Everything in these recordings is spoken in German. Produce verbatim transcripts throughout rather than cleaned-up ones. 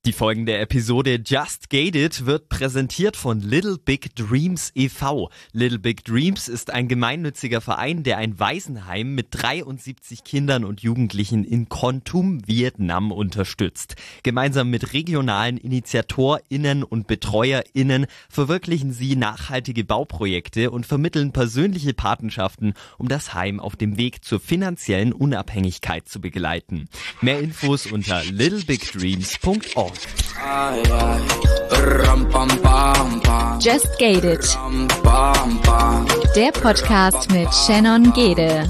Die folgende Episode Just Gated wird präsentiert von Little Big Dreams e V Little Big Dreams ist ein gemeinnütziger Verein, der ein Waisenheim mit dreiundsiebzig Kindern und Jugendlichen in Kon Tum, Vietnam unterstützt. Gemeinsam mit regionalen InitiatorInnen und BetreuerInnen verwirklichen sie nachhaltige Bauprojekte und vermitteln persönliche Patenschaften, um das Heim auf dem Weg zur finanziellen Unabhängigkeit zu begleiten. Mehr Infos unter little big dreams punkt org. Just Gated, der Podcast mit Shannon Gede.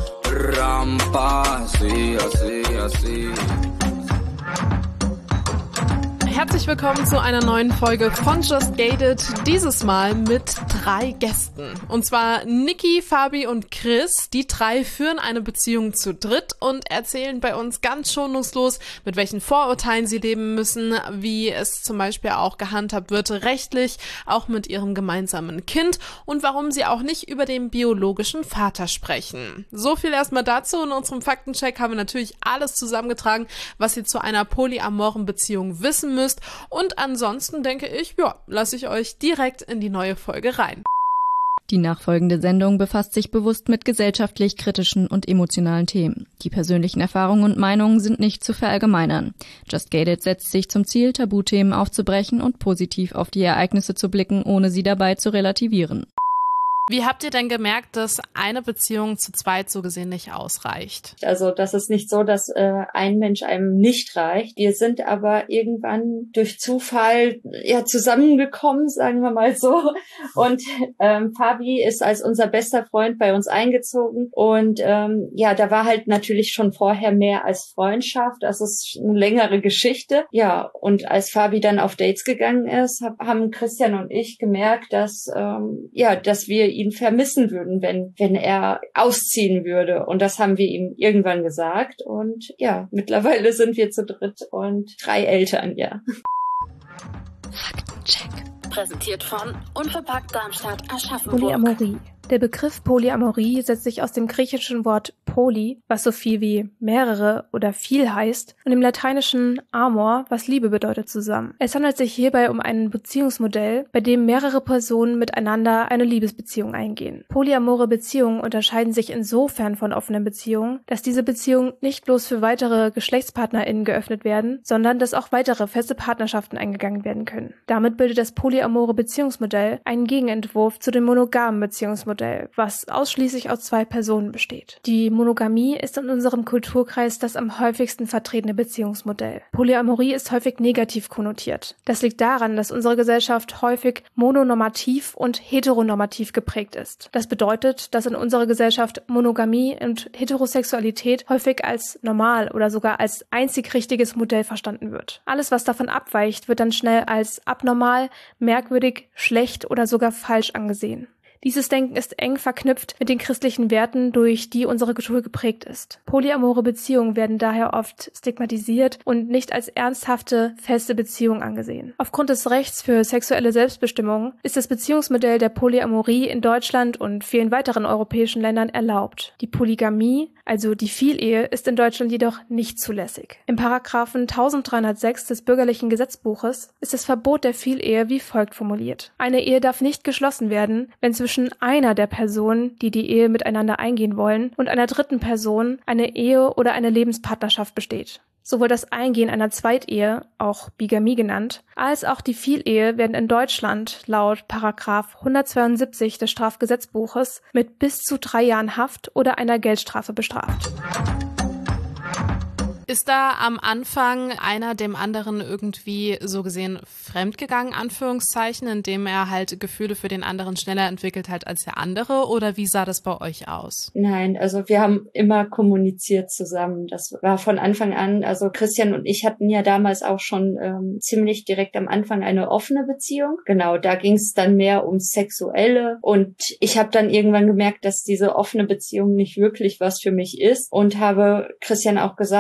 Herzlich willkommen zu einer neuen Folge von Just Gated, dieses Mal mit drei Gästen. Und zwar Niki, Fabi und Chris. Die drei führen eine Beziehung zu dritt und erzählen bei uns ganz schonungslos, mit welchen Vorurteilen sie leben müssen, wie es zum Beispiel auch gehandhabt wird rechtlich, auch mit ihrem gemeinsamen Kind und warum sie auch nicht über den biologischen Vater sprechen. So viel erstmal dazu. In unserem Faktencheck haben wir natürlich alles zusammengetragen, was ihr zu einer polyamoren Beziehung wissen müsst. Und ansonsten denke ich, ja, lasse ich euch direkt in die neue Folge rein. Die nachfolgende Sendung befasst sich bewusst mit gesellschaftlich kritischen und emotionalen Themen. Die persönlichen Erfahrungen und Meinungen sind nicht zu verallgemeinern. Just Gated setzt sich zum Ziel, Tabuthemen aufzubrechen und positiv auf die Ereignisse zu blicken, ohne sie dabei zu relativieren. Wie habt ihr denn gemerkt, dass eine Beziehung zu zweit so gesehen nicht ausreicht? Also das ist nicht so, dass äh, ein Mensch einem nicht reicht. Wir sind aber irgendwann durch Zufall ja zusammengekommen, sagen wir mal so. Und ähm, Fabi ist als unser bester Freund bei uns eingezogen. Und ähm, ja, da war halt natürlich schon vorher mehr als Freundschaft. Das ist eine längere Geschichte. Ja, und als Fabi dann auf Dates gegangen ist, hab, haben Christian und ich gemerkt, dass ähm, ja, dass wir ihn vermissen würden, wenn wenn er ausziehen würde. Und das haben wir ihm irgendwann gesagt. Und ja, mittlerweile sind wir zu dritt und drei Eltern, ja. Faktencheck. Präsentiert von Unverpackt Darmstadt Aschaffenburg. Polyamorie. Der Begriff Polyamorie setzt sich aus dem griechischen Wort poly, was so viel wie mehrere oder viel heißt, und dem lateinischen amor, was Liebe bedeutet, zusammen. Es handelt sich hierbei um ein Beziehungsmodell, bei dem mehrere Personen miteinander eine Liebesbeziehung eingehen. Polyamore Beziehungen unterscheiden sich insofern von offenen Beziehungen, dass diese Beziehungen nicht bloß für weitere GeschlechtspartnerInnen geöffnet werden, sondern dass auch weitere feste Partnerschaften eingegangen werden können. Damit bildet das polyamore Beziehungsmodell einen Gegenentwurf zu dem monogamen Beziehungsmodell, was ausschließlich aus zwei Personen besteht. Die Monogamie ist in unserem Kulturkreis das am häufigsten vertretene Beziehungsmodell. Polyamorie ist häufig negativ konnotiert. Das liegt daran, dass unsere Gesellschaft häufig mononormativ und heteronormativ geprägt ist. Das bedeutet, dass in unserer Gesellschaft Monogamie und Heterosexualität häufig als normal oder sogar als einzig richtiges Modell verstanden wird. Alles, was davon abweicht, wird dann schnell als abnormal, merkwürdig, schlecht oder sogar falsch angesehen. Dieses Denken ist eng verknüpft mit den christlichen Werten, durch die unsere Kultur geprägt ist. Polyamore Beziehungen werden daher oft stigmatisiert und nicht als ernsthafte, feste Beziehung angesehen. Aufgrund des Rechts für sexuelle Selbstbestimmung ist das Beziehungsmodell der Polyamorie in Deutschland und vielen weiteren europäischen Ländern erlaubt. Die Polygamie, also die Vielehe, ist in Deutschland jedoch nicht zulässig. Im Paragraphen eintausenddreihundertsechs des Bürgerlichen Gesetzbuches ist das Verbot der Vielehe wie folgt formuliert. Eine Ehe darf nicht geschlossen werden, wenn zwischen einer der Personen, die die Ehe miteinander eingehen wollen, und einer dritten Person eine Ehe oder eine Lebenspartnerschaft besteht. Sowohl das Eingehen einer Zweitehe, auch Bigamie genannt, als auch die Vielehe werden in Deutschland laut Paragraph hundertzweiundsiebzig des Strafgesetzbuches mit bis zu drei Jahren Haft oder einer Geldstrafe bestraft. Ist da am Anfang einer dem anderen irgendwie so gesehen fremdgegangen, Anführungszeichen, indem er halt Gefühle für den anderen schneller entwickelt hat als der andere? Oder wie sah das bei euch aus? Nein, also wir haben immer kommuniziert zusammen. Das war von Anfang an, also Christian und ich hatten ja damals auch schon ähm, ziemlich direkt am Anfang eine offene Beziehung. Genau, da ging es dann mehr ums Sexuelle. Und ich habe dann irgendwann gemerkt, dass diese offene Beziehung nicht wirklich was für mich ist. Und habe Christian auch gesagt, okay,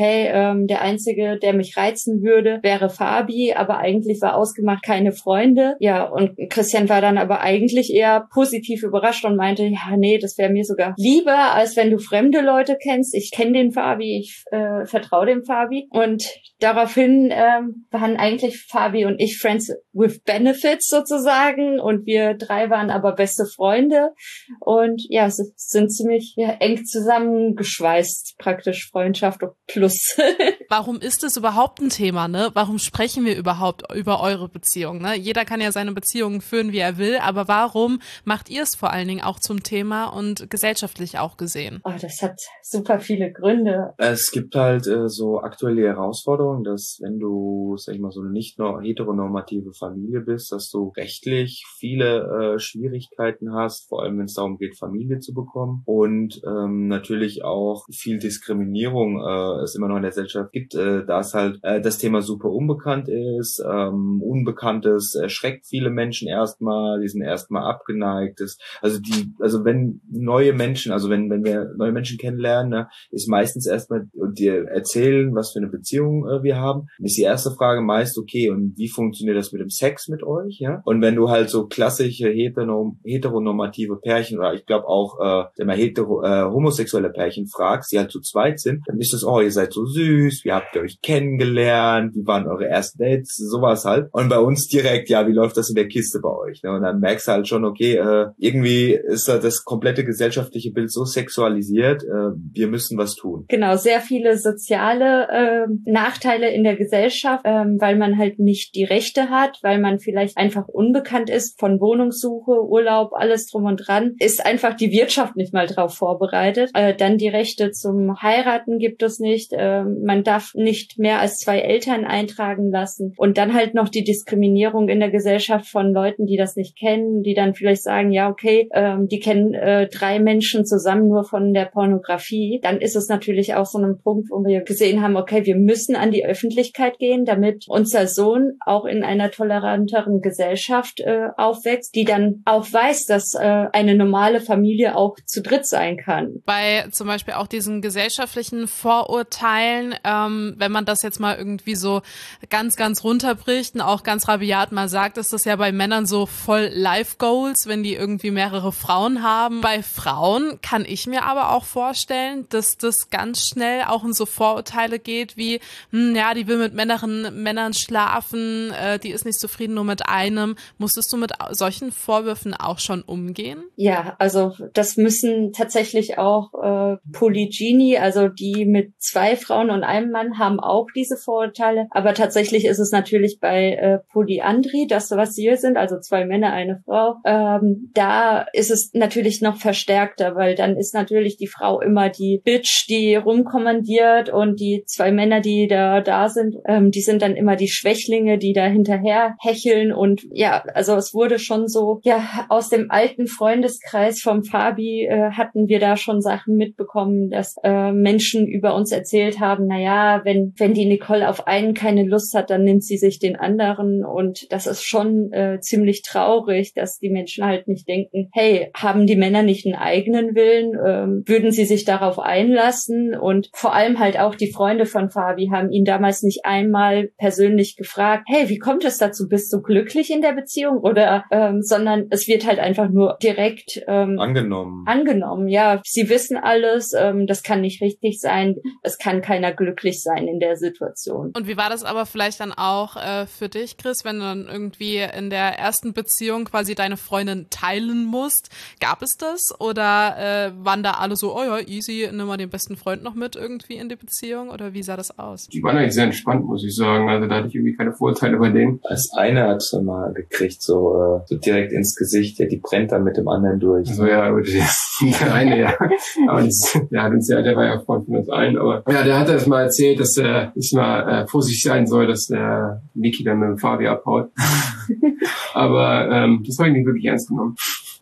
okay, ähm, der Einzige, der mich reizen würde, wäre Fabi, aber eigentlich war ausgemacht keine Freunde. Ja, und Christian war dann aber eigentlich eher positiv überrascht und meinte, ja, nee, das wäre mir sogar lieber, als wenn du fremde Leute kennst. Ich kenne den Fabi, ich äh, vertraue dem Fabi. Und daraufhin ähm, waren eigentlich Fabi und ich Friends with Benefits sozusagen und wir drei waren aber beste Freunde und ja, es sind ziemlich ja, eng zusammengeschweißt, praktisch Freundschaft plus. Warum ist es überhaupt ein Thema, ne? Warum sprechen wir überhaupt über eure Beziehung, ne? Jeder kann ja seine Beziehungen führen, wie er will, aber warum macht ihr es vor allen Dingen auch zum Thema und gesellschaftlich auch gesehen? Oh, das hat super viele Gründe. Es gibt halt äh, so aktuelle Herausforderungen, dass wenn du, sag ich mal, so eine nicht nur heteronormative Familie bist, dass du rechtlich viele äh, Schwierigkeiten hast, vor allem wenn es darum geht, Familie zu bekommen und ähm, natürlich auch viel Diskriminierung äh, es immer noch in der Gesellschaft gibt, äh, da es halt äh, das Thema super unbekannt ist. Ähm, Unbekanntes erschreckt viele Menschen erstmal, die sind erstmal abgeneigt. Das, also die, also wenn neue Menschen, also wenn wenn wir neue Menschen kennenlernen, ne, ist meistens erstmal und dir erzählen, was für eine Beziehung äh, wir haben, ist die erste Frage meist, okay, und wie funktioniert das mit dem Sex mit euch, ja? Und wenn du halt so klassische heteronorm- heteronormative Pärchen oder ich glaube auch äh, immer hetero, äh, homosexuelle Pärchen fragst, die halt zu zweit sind, dann ist das, oh, ihr seid so süß, wie habt ihr euch kennengelernt, wie waren eure ersten Dates, sowas halt. Und bei uns direkt, ja, wie läuft das in der Kiste bei euch? Ne? Und dann merkst du halt schon, okay, äh, irgendwie ist da das komplette gesellschaftliche Bild so sexualisiert, äh, wir müssen was tun. Genau, sehr viele soziale äh, Nachteile in der Gesellschaft, ähm, weil man halt nicht die Rechte hat, weil man vielleicht einfach unbekannt ist von Wohnungssuche, Urlaub, alles drum und dran, ist einfach die Wirtschaft nicht mal drauf vorbereitet. Äh, dann die Rechte zum Heiraten gibt es nicht, äh, man darf nicht mehr als zwei Eltern eintragen lassen und dann halt noch die Diskriminierung in der Gesellschaft von Leuten, die das nicht kennen, die dann vielleicht sagen, ja okay, ähm, die kennen äh, drei Menschen zusammen nur von der Pornografie, dann ist es natürlich auch so ein Punkt, wo wir gesehen haben, okay, wir müssen an die Öffentlichkeit gehen, damit unser Sohn auch in einer toleranteren Gesellschaft äh, aufwächst, die dann auch weiß, dass äh, eine normale Familie auch zu dritt sein kann. Bei zum Beispiel auch diesen gesellschaftlichen Vorurteilen, ähm, wenn man das jetzt mal irgendwie so ganz, ganz runterbricht und auch ganz rabiat mal sagt, ist das ja bei Männern so voll Life Goals, wenn die irgendwie mehrere Frauen haben. Bei Frauen kann ich mir aber auch vorstellen, dass das ganz schnell auch in so Vorurteile geht wie, hm, ja, die will mit Männern, Männern schlafen, äh, die ist nicht zufrieden nur mit einem. Musstest du mit solchen Vorwürfen auch schon umgehen? Ja, also das müssen tatsächlich auch äh, Polygyny, also die mit zwei Frauen und einem Mann haben auch diese Vorurteile, aber tatsächlich ist es natürlich bei äh, Polyandrie, das was wir sind, also zwei Männer, eine Frau, ähm, da ist es natürlich noch verstärkter, weil dann ist natürlich die Frau immer die Bitch, die rumkommandiert und die zwei Männer, die da da sind, ähm, die sind dann immer die Schwächlinge, die da hinterher hecheln und ja, also es wurde schon so, ja, aus dem alten Freundeskreis vom Fabi äh, hatten wir da schon Sachen mitbekommen, dass äh, Menschen über uns erzählt haben, naja, wenn wenn die Nicole auf einen keine Lust hat, dann nimmt sie sich den anderen und das ist schon äh, ziemlich traurig, dass die Menschen halt nicht denken, hey, haben die Männer nicht einen eigenen Willen, ähm, würden sie sich darauf einlassen und vor allem halt auch die Freunde von Fabi haben ihn damals nicht einmal persönlich gefragt, hey, wie kommt es dazu, bist du glücklich in der Beziehung oder, ähm, sondern es wird halt einfach nur direkt ähm, angenommen. Angenommen, ja, sie wissen alles, ähm, das kann nicht richtig sein, es kann keiner glücklich sein in der Situation. Und wie war das aber vielleicht dann auch äh, für dich, Chris, wenn du dann irgendwie in der ersten Beziehung quasi deine Freundin teilen musst? Gab es das oder äh, waren da alle so, oh ja, easy, nimm mal den besten Freund noch mit irgendwie in die Beziehung oder wie sah das aus? Die waren eigentlich sehr entspannt, muss ich sagen, also da hatte ich irgendwie keine Vorurteile bei denen. Als eine hat es mal gekriegt, so, äh, so direkt ins Gesicht, ja, die brennt dann mit dem anderen durch. Also ja, der eine, ja. Aber das, der hat uns ja, der war ja Freund von uns allen, aber ja, der hat das mal erzählt, dass er äh, mal äh, vorsichtig sein soll, dass der Niki dann mit dem Fabi abhaut. Aber ähm, das habe ich nicht wirklich ernst genommen.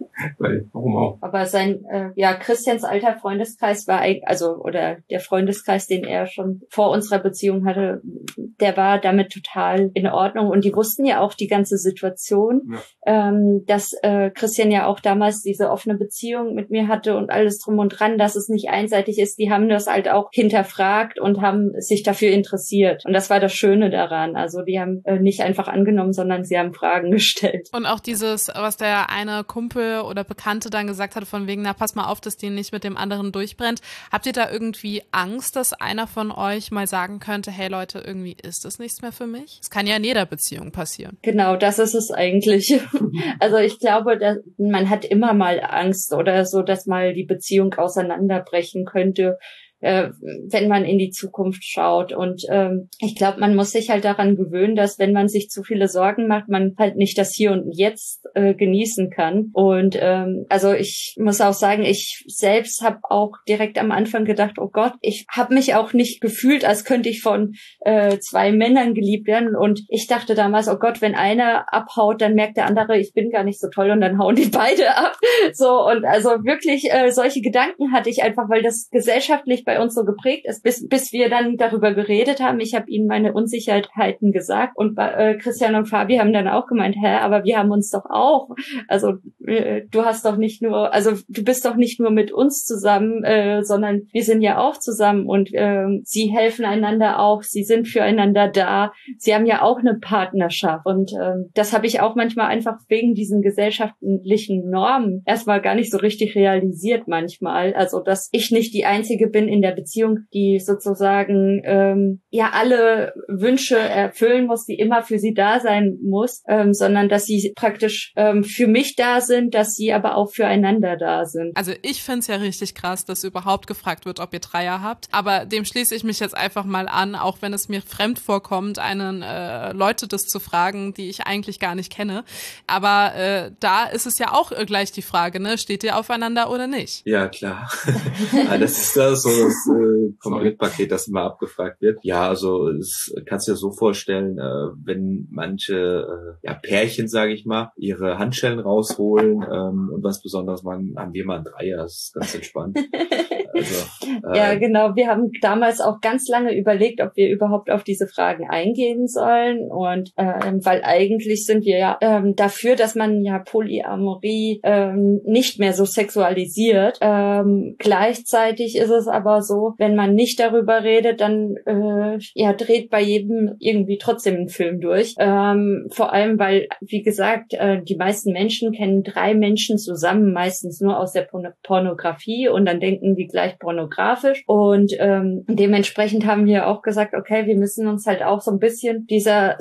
Weil, warum auch? Aber sein, äh, ja, Christians alter Freundeskreis war, also, oder der Freundeskreis, den er schon vor unserer Beziehung hatte, der war damit total in Ordnung. Und die wussten ja auch die ganze Situation, ja. ähm, dass äh, Christian ja auch damals diese offene Beziehung mit mir hatte und alles drum und dran, dass es nicht einseitig ist. Die haben das halt auch hinterfragt und haben sich dafür interessiert. Und das war das Schöne daran. Also die haben äh, nicht einfach angenommen, sondern sie haben Fragen gestellt. Und auch dieses, was der eine Kumpel oder Bekannte dann gesagt hat, von wegen, na pass mal auf, dass die nicht mit dem anderen durchbrennt. Habt ihr da irgendwie Angst, dass einer von euch mal sagen könnte, hey Leute, irgendwie ist das nichts mehr für mich? Das kann ja in jeder Beziehung passieren. Genau, das ist es eigentlich. Also ich glaube, dass man hat immer mal Angst oder so, dass mal die Beziehung auseinanderbrechen könnte, äh, wenn man in die Zukunft schaut. Und ähm, ich glaube, man muss sich halt daran gewöhnen, dass wenn man sich zu viele Sorgen macht, man halt nicht das Hier und Jetzt äh, genießen kann. Und ähm, also ich muss auch sagen, ich selbst habe auch direkt am Anfang gedacht, oh Gott, ich habe mich auch nicht gefühlt, als könnte ich von äh, zwei Männern geliebt werden. Und ich dachte damals, oh Gott, wenn einer abhaut, dann merkt der andere, ich bin gar nicht so toll und dann hauen die beide ab. So, und also wirklich äh, solche Gedanken hatte ich einfach, weil das gesellschaftlich bei uns so geprägt ist, bis bis wir dann darüber geredet haben. Ich habe ihnen meine Unsicherheiten gesagt und äh, Christian und Fabi haben dann auch gemeint, hä, aber wir haben uns doch auch, also äh, du hast doch nicht nur, also du bist doch nicht nur mit uns zusammen, äh, sondern wir sind ja auch zusammen und äh, sie helfen einander auch, sie sind füreinander da, sie haben ja auch eine Partnerschaft und äh, das habe ich auch manchmal einfach wegen diesen gesellschaftlichen Normen erstmal gar nicht so richtig realisiert manchmal, also dass ich nicht die Einzige bin in der Beziehung, die sozusagen ähm, ja alle Wünsche erfüllen muss, die immer für sie da sein muss, ähm, sondern dass sie praktisch ähm, für mich da sind, dass sie aber auch füreinander da sind. Also ich find's ja richtig krass, dass überhaupt gefragt wird, ob ihr Dreier habt, aber dem schließe ich mich jetzt einfach mal an, auch wenn es mir fremd vorkommt, einen äh, Leute das zu fragen, die ich eigentlich gar nicht kenne, aber äh, da ist es ja auch äh, gleich die Frage, ne, steht ihr aufeinander oder nicht? Ja, klar. Ja, das ist das so das äh, Komplettpaket, das immer abgefragt wird. Ja, also es kannst du dir so vorstellen, äh, wenn manche äh, ja, Pärchen, sage ich mal, ihre Handschellen rausholen ähm, und was Besonderes machen, haben wir mal ein Dreier, das ist ganz entspannt. Also, äh, ja, genau. Wir haben damals auch ganz lange überlegt, ob wir überhaupt auf diese Fragen eingehen sollen und ähm, weil eigentlich sind wir ja ähm, dafür, dass man ja Polyamorie ähm, nicht mehr so sexualisiert. Ähm, gleichzeitig ist es aber so, wenn man nicht darüber redet, dann äh, ja dreht bei jedem irgendwie trotzdem ein Film durch. Ähm, vor allem, weil, wie gesagt, äh, die meisten Menschen kennen drei Menschen zusammen, meistens nur aus der Porn- Pornografie und dann denken die gleich pornografisch und ähm, dementsprechend haben wir auch gesagt, okay, wir müssen uns halt auch so ein bisschen dieser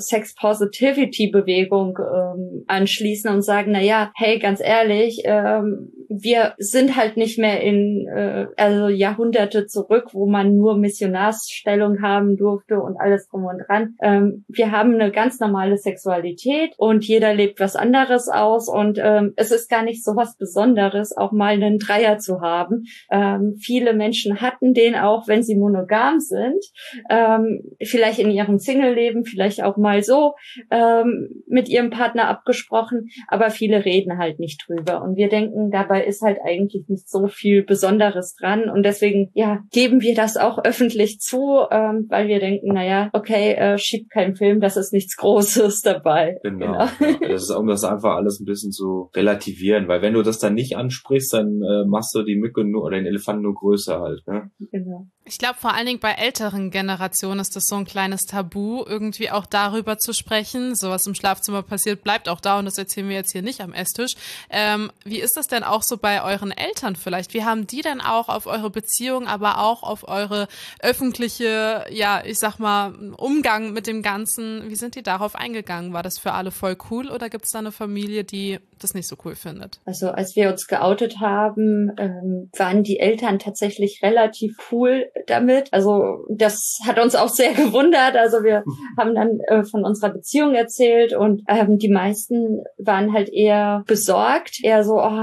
Sex-Positivity-Bewegung ähm, anschließen und sagen, na ja, hey, ganz ehrlich, ähm, wir sind halt nicht mehr in äh, also Jahrhunderte zurück, wo man nur Missionarsstellung haben durfte und alles drum und dran. Ähm, wir haben eine ganz normale Sexualität und jeder lebt was anderes aus und ähm, es ist gar nicht so was Besonderes, auch mal einen Dreier zu haben. Ähm, viele Menschen hatten den auch, wenn sie monogam sind, ähm, vielleicht in ihrem Single-Leben, vielleicht auch mal so ähm, mit ihrem Partner abgesprochen, aber viele reden halt nicht drüber und wir denken, dabei ist halt eigentlich nicht so viel Besonderes dran und deswegen, ja, geben wir das auch öffentlich zu, ähm, weil wir denken, naja, okay, äh, schiebt keinen Film, das ist nichts Großes dabei. Genau. genau. Ja, das ist, um das einfach alles ein bisschen zu relativieren, weil wenn du das dann nicht ansprichst, dann äh, machst du die Mücke nur oder den Elefanten nur größer halt, ne? Genau. Ich glaube, vor allen Dingen bei älteren Generationen ist das so ein kleines Tabu, irgendwie auch darüber zu sprechen. So was im Schlafzimmer passiert, bleibt auch da und das erzählen wir jetzt hier nicht am Esstisch. Ähm, wie ist das denn auch so bei euren Eltern vielleicht? Wie haben die denn auch auf eure Beziehung, aber auch auf eure öffentliche, ja, ich sag mal, Umgang mit dem Ganzen, wie sind die darauf eingegangen? War das für alle voll cool oder gibt es da eine Familie, die das nicht so cool findet? Also als wir uns geoutet haben, ähm, waren die Eltern tatsächlich relativ cool damit. Also das hat uns auch sehr gewundert. Also wir haben dann äh, von unserer Beziehung erzählt und ähm, die meisten waren halt eher besorgt, eher so, oh,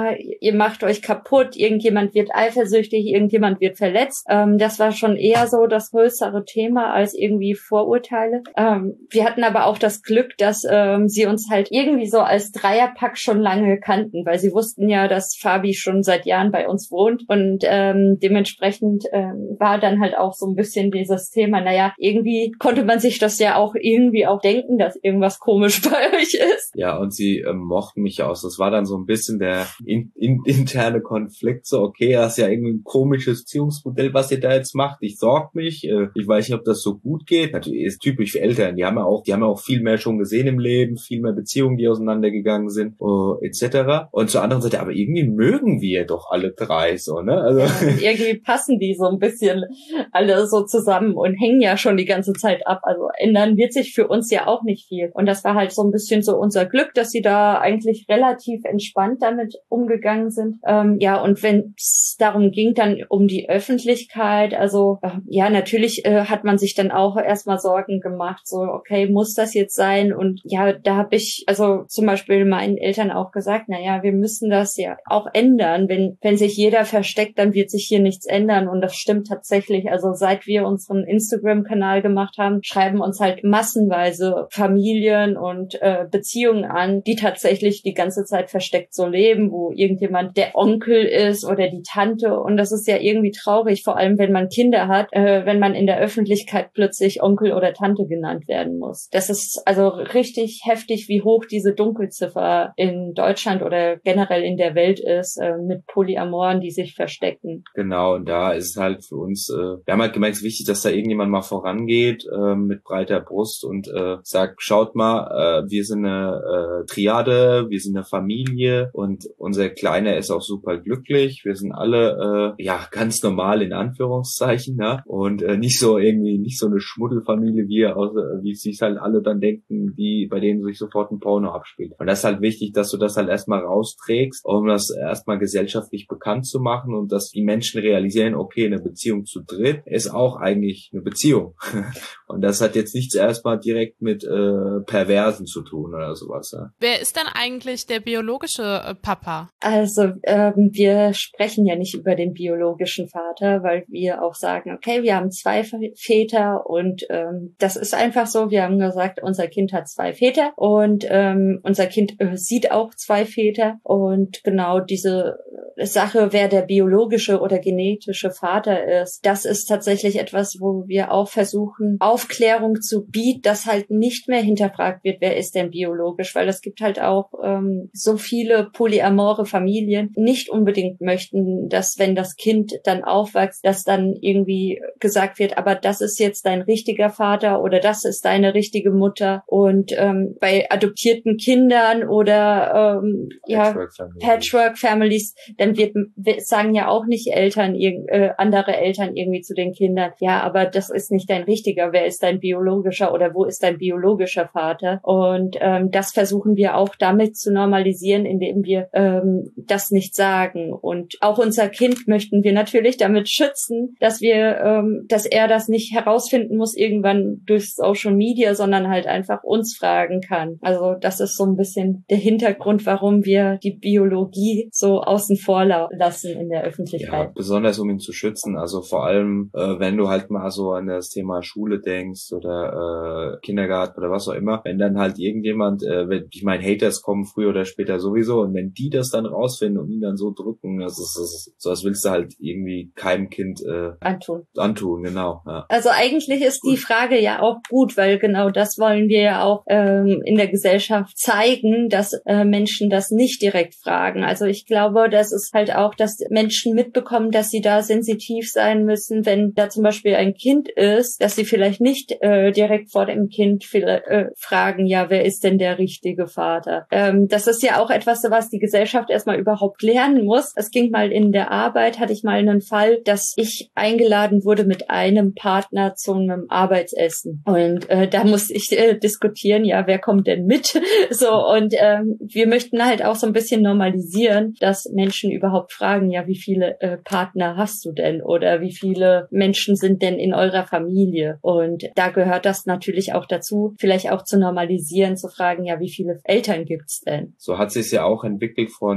ihr macht euch kaputt, irgendjemand wird eifersüchtig, irgendjemand wird verletzt. Ähm, das war schon eher so das größere Thema als irgendwie Vorurteile. Ähm, wir hatten aber auch das Glück, dass ähm, sie uns halt irgendwie so als Dreierpack schon lange kannten, weil sie wussten ja, dass Fabi schon seit Jahren bei uns wohnt und ähm, dementsprechend ähm, war dann halt auch so ein bisschen dieses Thema, naja, irgendwie konnte man sich das ja auch irgendwie auch denken, dass irgendwas komisch bei euch ist. Ja, und sie ähm, mochten mich aus. Das war dann so ein bisschen der in, in, interne Konflikt, so okay, das ist ja irgendwie ein komisches Beziehungsmodell, was ihr da jetzt macht. Ich sorge mich, äh, ich weiß nicht, ob das so gut geht. Natürlich ist typisch für Eltern, die haben ja auch, die haben ja auch viel mehr schon gesehen im Leben, viel mehr Beziehungen, die auseinandergegangen sind, äh, et cetera. Und zur anderen Seite, aber irgendwie mögen wir doch alle drei so, ne? Also ja, irgendwie passen die so ein bisschen alle so zusammen und hängen ja schon die ganze Zeit ab. Also ändern wird sich für uns ja auch nicht viel. Und das war halt so ein bisschen so unser Glück, dass sie da eigentlich relativ entspannt damit umgegangen sind. Ähm, ja, und wenn es darum ging, dann um die Öffentlichkeit, also äh, ja, natürlich äh, hat man sich dann auch erstmal Sorgen gemacht, so okay, muss das jetzt sein? Und ja, da habe ich also zum Beispiel meinen Eltern auch gesagt, naja, wir müssen das ja auch ändern. Wenn wenn sich jeder versteckt, dann wird sich hier nichts ändern. Und das stimmt tatsächlich. Also seit wir unseren Instagram-Kanal gemacht haben, schreiben uns halt massenweise Familien und äh, Beziehungen an, die tatsächlich die ganze Zeit versteckt so leben, wo irgendjemand der Onkel ist oder die Tante. Und das ist ja irgendwie traurig, vor allem wenn man Kinder hat, äh, wenn man in der Öffentlichkeit plötzlich Onkel oder Tante genannt werden muss. Das ist also richtig heftig, wie hoch diese Dunkelziffer in Deutschland oder generell in der Welt ist, äh, mit Polyamoren, die sich verstecken. Genau, und da ist es halt für uns, äh, wir haben halt gemerkt, es ist wichtig, dass da irgendjemand mal vorangeht äh, mit breiter Brust und äh, sagt, schaut mal, äh, wir sind eine äh, Triade, wir sind eine Familie und unser Kleiner ist auch super glücklich. Wir sind alle äh, ja ganz normal in Anführungszeichen, ja, und äh, nicht so irgendwie, nicht so eine Schmuddelfamilie, wie aus, wie sich halt alle dann denken, die bei denen sich sofort ein Porno abspielt. Und das ist halt wichtig, dass du das halt erstmal rausträgst, um das erstmal gesellschaftlich bekannt zu machen und dass die Menschen realisieren, okay, eine Beziehung zu dritt ist auch eigentlich eine Beziehung. Und das hat jetzt nichts erstmal direkt mit äh, Perversen zu tun oder sowas. Ja. Wer ist denn eigentlich der biologische äh, Papa? Also ähm, wir sprechen ja nicht über den biologischen Vater, weil wir auch sagen, okay, wir haben zwei Väter und ähm, das ist einfach so. Wir haben gesagt, unser Kind hat zwei Väter und ähm, unser Kind äh, sieht auch zwei Väter und genau diese Sache, wer der biologische oder genetische Vater ist, das ist tatsächlich etwas, wo wir auch versuchen, Aufklärung zu bieten, dass halt nicht mehr hinterfragt wird, wer ist denn biologisch, weil es gibt halt auch ähm, so viele polyamore Familien, nicht unbedingt möchten, dass wenn das Kind dann aufwächst, dass dann irgendwie gesagt wird, aber das ist jetzt dein richtiger Vater oder das ist deine richtige Mutter. Und ähm, bei adoptierten Kindern oder ähm, ja Patchwork-Families, dann wird sagen ja auch nicht Eltern, äh, andere Eltern irgendwie zu den Kindern, ja, aber das ist nicht dein richtiger, wer ist dein biologischer oder wo ist dein biologischer Vater? Und ähm, das versuchen wir auch damit zu normalisieren, indem wir ähm, das nicht sagen. Und auch unser Kind möchten wir natürlich damit schützen, dass wir, ähm, dass er das nicht herausfinden muss irgendwann durch Social Media, sondern halt einfach uns fragen kann. Also das ist so ein bisschen der Hintergrund, warum wir die Biologie so außen vor lassen in der Öffentlichkeit. Ja, besonders um ihn zu schützen. Also vor allem, äh, wenn du halt mal so an das Thema Schule denkst oder äh, Kindergarten oder was auch immer, wenn dann halt irgendjemand, äh, wenn, ich meine, Haters kommen früher oder später sowieso und wenn die das dann rausfinden und ihn dann so drücken, das ist, das ist so, als willst du halt irgendwie keinem Kind äh, antun. Antun, genau. Ja. Also eigentlich ist die Frage ja auch gut, weil genau das wollen wir ja auch ähm, in der Gesellschaft zeigen, dass äh, Menschen das nicht direkt fragen. Also ich glaube, das ist halt auch, dass Menschen mitbekommen, dass sie da sensitiv sein müssen, wenn da zum Beispiel ein Kind ist, dass sie vielleicht nicht äh, direkt vor dem Kind vielleicht, äh, fragen, ja, wer ist denn der richtige Vater? Ähm, das ist ja auch etwas, was die Gesellschaft erstmal überhaupt lernen muss. Es ging mal in der Arbeit, hatte ich mal einen Fall, dass ich eingeladen wurde mit einem Partner zu einem Arbeitsessen. Und äh, da musste ich äh, diskutieren, ja, wer kommt denn mit? So, und ähm, wir möchten halt auch so ein bisschen normalisieren, dass Menschen überhaupt fragen, ja, wie viele äh, Partner hast du denn? Oder wie viele Menschen sind denn in eurer Familie? Und da gehört das natürlich auch dazu, vielleicht auch zu normalisieren, zu fragen, ja, wie viele Eltern gibt's denn? So hat sich ja auch entwickelt von äh,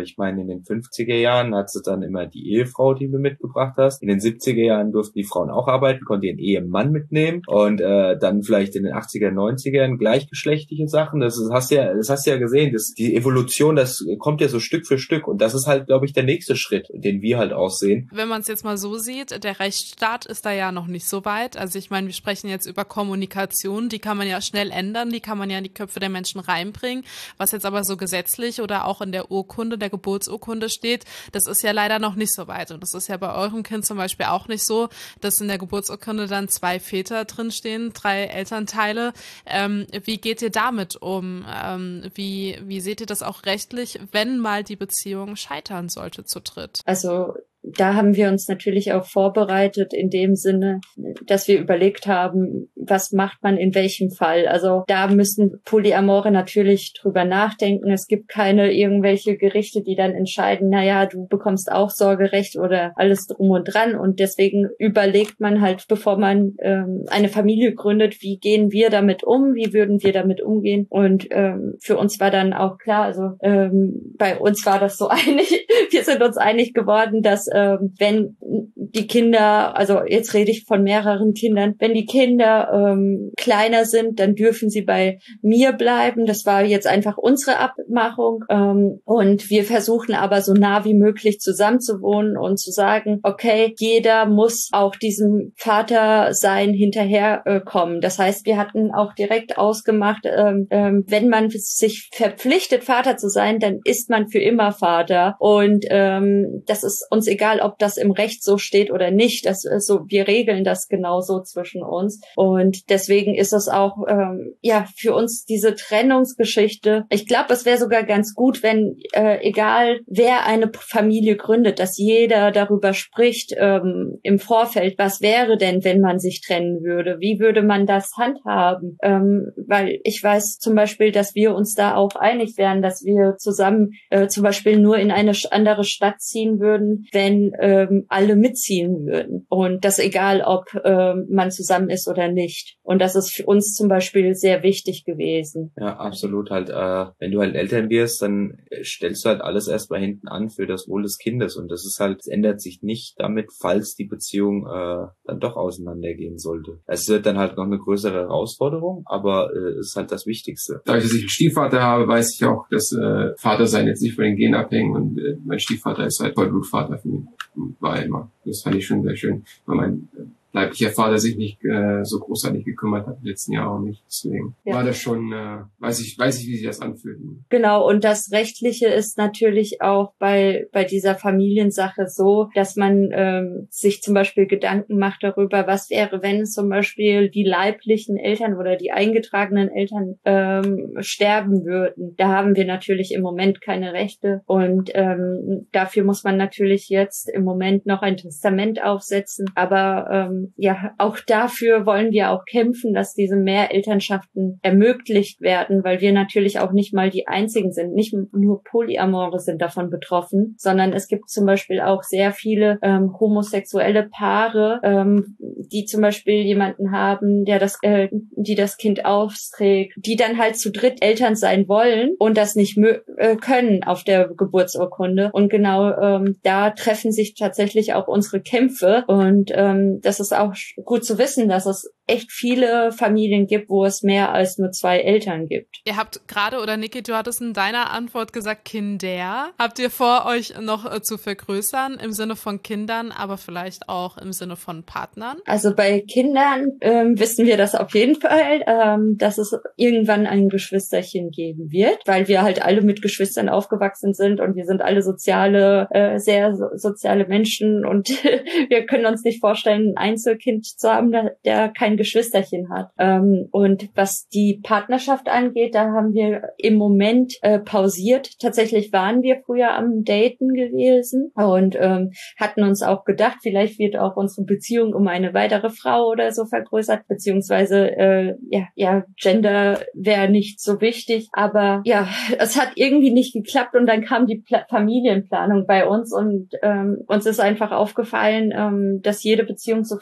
ich meine, in den fünfziger Jahren hat sie dann immer die Ehefrau, die du mitgebracht hast. In den siebziger Jahren durften die Frauen auch arbeiten, konnte ihren Ehemann mitnehmen und äh, dann vielleicht in den achtziger, neunzigern gleichgeschlechtliche Sachen. Das ist, hast ja, das hast du ja gesehen, das, die Evolution, das kommt ja so Stück für Stück und das ist halt, glaube ich, der nächste Schritt, den wir halt auch sehen. Wenn man es jetzt mal so sieht, der Rechtsstaat ist da ja noch nicht so weit. Also ich meine, wir sprechen jetzt über Kommunikation, die kann man ja schnell ändern, die kann man ja in die Köpfe der Menschen reinbringen. Was jetzt aber so gesetzlich oder auch in der Urkunde, der Geburtsurkunde steht, das ist ja leider noch nicht so weit. Und das ist ja bei eurem Kind zum Beispiel auch nicht so, dass in der Geburtsurkunde dann zwei Väter drinstehen, drei Elternteile. Ähm, wie geht ihr damit um? Ähm, wie, wie seht ihr das auch rechtlich, wenn mal die Beziehung scheitern sollte zu dritt? Also da haben wir uns natürlich auch vorbereitet in dem Sinne, dass wir überlegt haben, was macht man in welchem Fall. Also da müssen Polyamore natürlich drüber nachdenken. Es gibt keine irgendwelche Gerichte, die dann entscheiden, naja, du bekommst auch Sorgerecht oder alles drum und dran. Und deswegen überlegt man halt, bevor man ähm, eine Familie gründet, wie gehen wir damit um, wie würden wir damit umgehen. Und ähm, für uns war dann auch klar, also ähm, bei uns war das so einig, wir sind uns einig geworden, dass ähm, wenn die Kinder, also jetzt rede ich von mehreren Kindern, wenn die Kinder ähm, kleiner sind, dann dürfen sie bei mir bleiben. Das war jetzt einfach unsere Abmachung. Ähm, und wir versuchen aber so nah wie möglich zusammenzuwohnen und zu sagen, okay, jeder muss auch diesem Vatersein hinterherkommen. Äh, das heißt, wir hatten auch direkt ausgemacht, ähm, ähm, wenn man sich verpflichtet, Vater zu sein, dann ist man für immer Vater. Und ähm, das ist uns egal, ob das im Recht so steht oder nicht. Das ist so, wir regeln das genauso zwischen uns. Und deswegen ist es auch ähm, ja für uns diese Trennungsgeschichte. Ich glaube, es wäre sogar ganz gut, wenn äh, egal wer eine Familie gründet, dass jeder darüber spricht ähm, im Vorfeld. Was wäre denn, wenn man sich trennen würde? Wie würde man das handhaben? Ähm, weil ich weiß zum Beispiel, dass wir uns da auch einig wären, dass wir zusammen äh, zum Beispiel nur in eine andere Stadt ziehen würden, wenn ähm, alle mitziehen würden. Und das egal, ob ähm, man zusammen ist oder nicht. Und das ist für uns zum Beispiel sehr wichtig gewesen. Ja, absolut. Halt, äh, wenn du halt Eltern wirst, dann stellst du halt alles erstmal hinten an für das Wohl des Kindes. Und das ist halt, es ändert sich nicht damit, falls die Beziehung äh, dann doch auseinandergehen sollte. Es wird dann halt noch eine größere Herausforderung, aber es äh, ist halt das Wichtigste. Da ich, dass ich einen Stiefvater habe, weiß ich auch, dass äh, Vatersein jetzt nicht von den Genen abhängt und äh, mein Stiefvater ist halt Vollblutvater für mich. War immer. Das fand ich schon sehr schön, weil mein äh, leiblicher Vater sich nicht äh, so großartig gekümmert hat, die letzten Jahre auch nicht. Deswegen ja. war das schon, äh, weiß ich, weiß ich, wie sich das anfühlt. Genau, und das Rechtliche ist natürlich auch bei bei dieser Familiensache so, dass man ähm, sich zum Beispiel Gedanken macht darüber, was wäre, wenn zum Beispiel die leiblichen Eltern oder die eingetragenen Eltern ähm, sterben würden. Da haben wir natürlich im Moment keine Rechte und ähm, dafür muss man natürlich jetzt im Moment noch ein Testament aufsetzen, aber ähm, ja, auch dafür wollen wir auch kämpfen, dass diese Mehrelternschaften ermöglicht werden, weil wir natürlich auch nicht mal die einzigen sind. Nicht nur Polyamore sind davon betroffen, sondern es gibt zum Beispiel auch sehr viele ähm, homosexuelle Paare, ähm, die zum Beispiel jemanden haben, der das, äh, die das Kind austrägt, die dann halt zu dritt Eltern sein wollen und das nicht mö- äh, können auf der Geburtsurkunde. Und genau ähm, da treffen sich tatsächlich auch unsere Kämpfe und ähm, das ist auch gut zu wissen, dass es echt viele Familien gibt, wo es mehr als nur zwei Eltern gibt. Ihr habt gerade, oder Niki, du hattest in deiner Antwort gesagt, Kinder. Habt ihr vor, euch noch äh, zu vergrößern im Sinne von Kindern, aber vielleicht auch im Sinne von Partnern? Also bei Kindern ähm, wissen wir das auf jeden Fall, ähm, dass es irgendwann ein Geschwisterchen geben wird, weil wir halt alle mit Geschwistern aufgewachsen sind und wir sind alle soziale, äh, sehr so, soziale Menschen und wir können uns nicht vorstellen, ein Einzelkind zu haben, der, der kein Geschwisterchen hat. Ähm, und was die Partnerschaft angeht, da haben wir im Moment äh, pausiert. Tatsächlich waren wir früher am Daten gewesen und ähm, hatten uns auch gedacht, vielleicht wird auch unsere Beziehung um eine weitere Frau oder so vergrößert, beziehungsweise äh, ja, ja, Gender wäre nicht so wichtig, aber ja, es hat irgendwie nicht geklappt und dann kam die Pla- Familienplanung bei uns und ähm, uns ist einfach aufgefallen, ähm, dass jede Beziehung so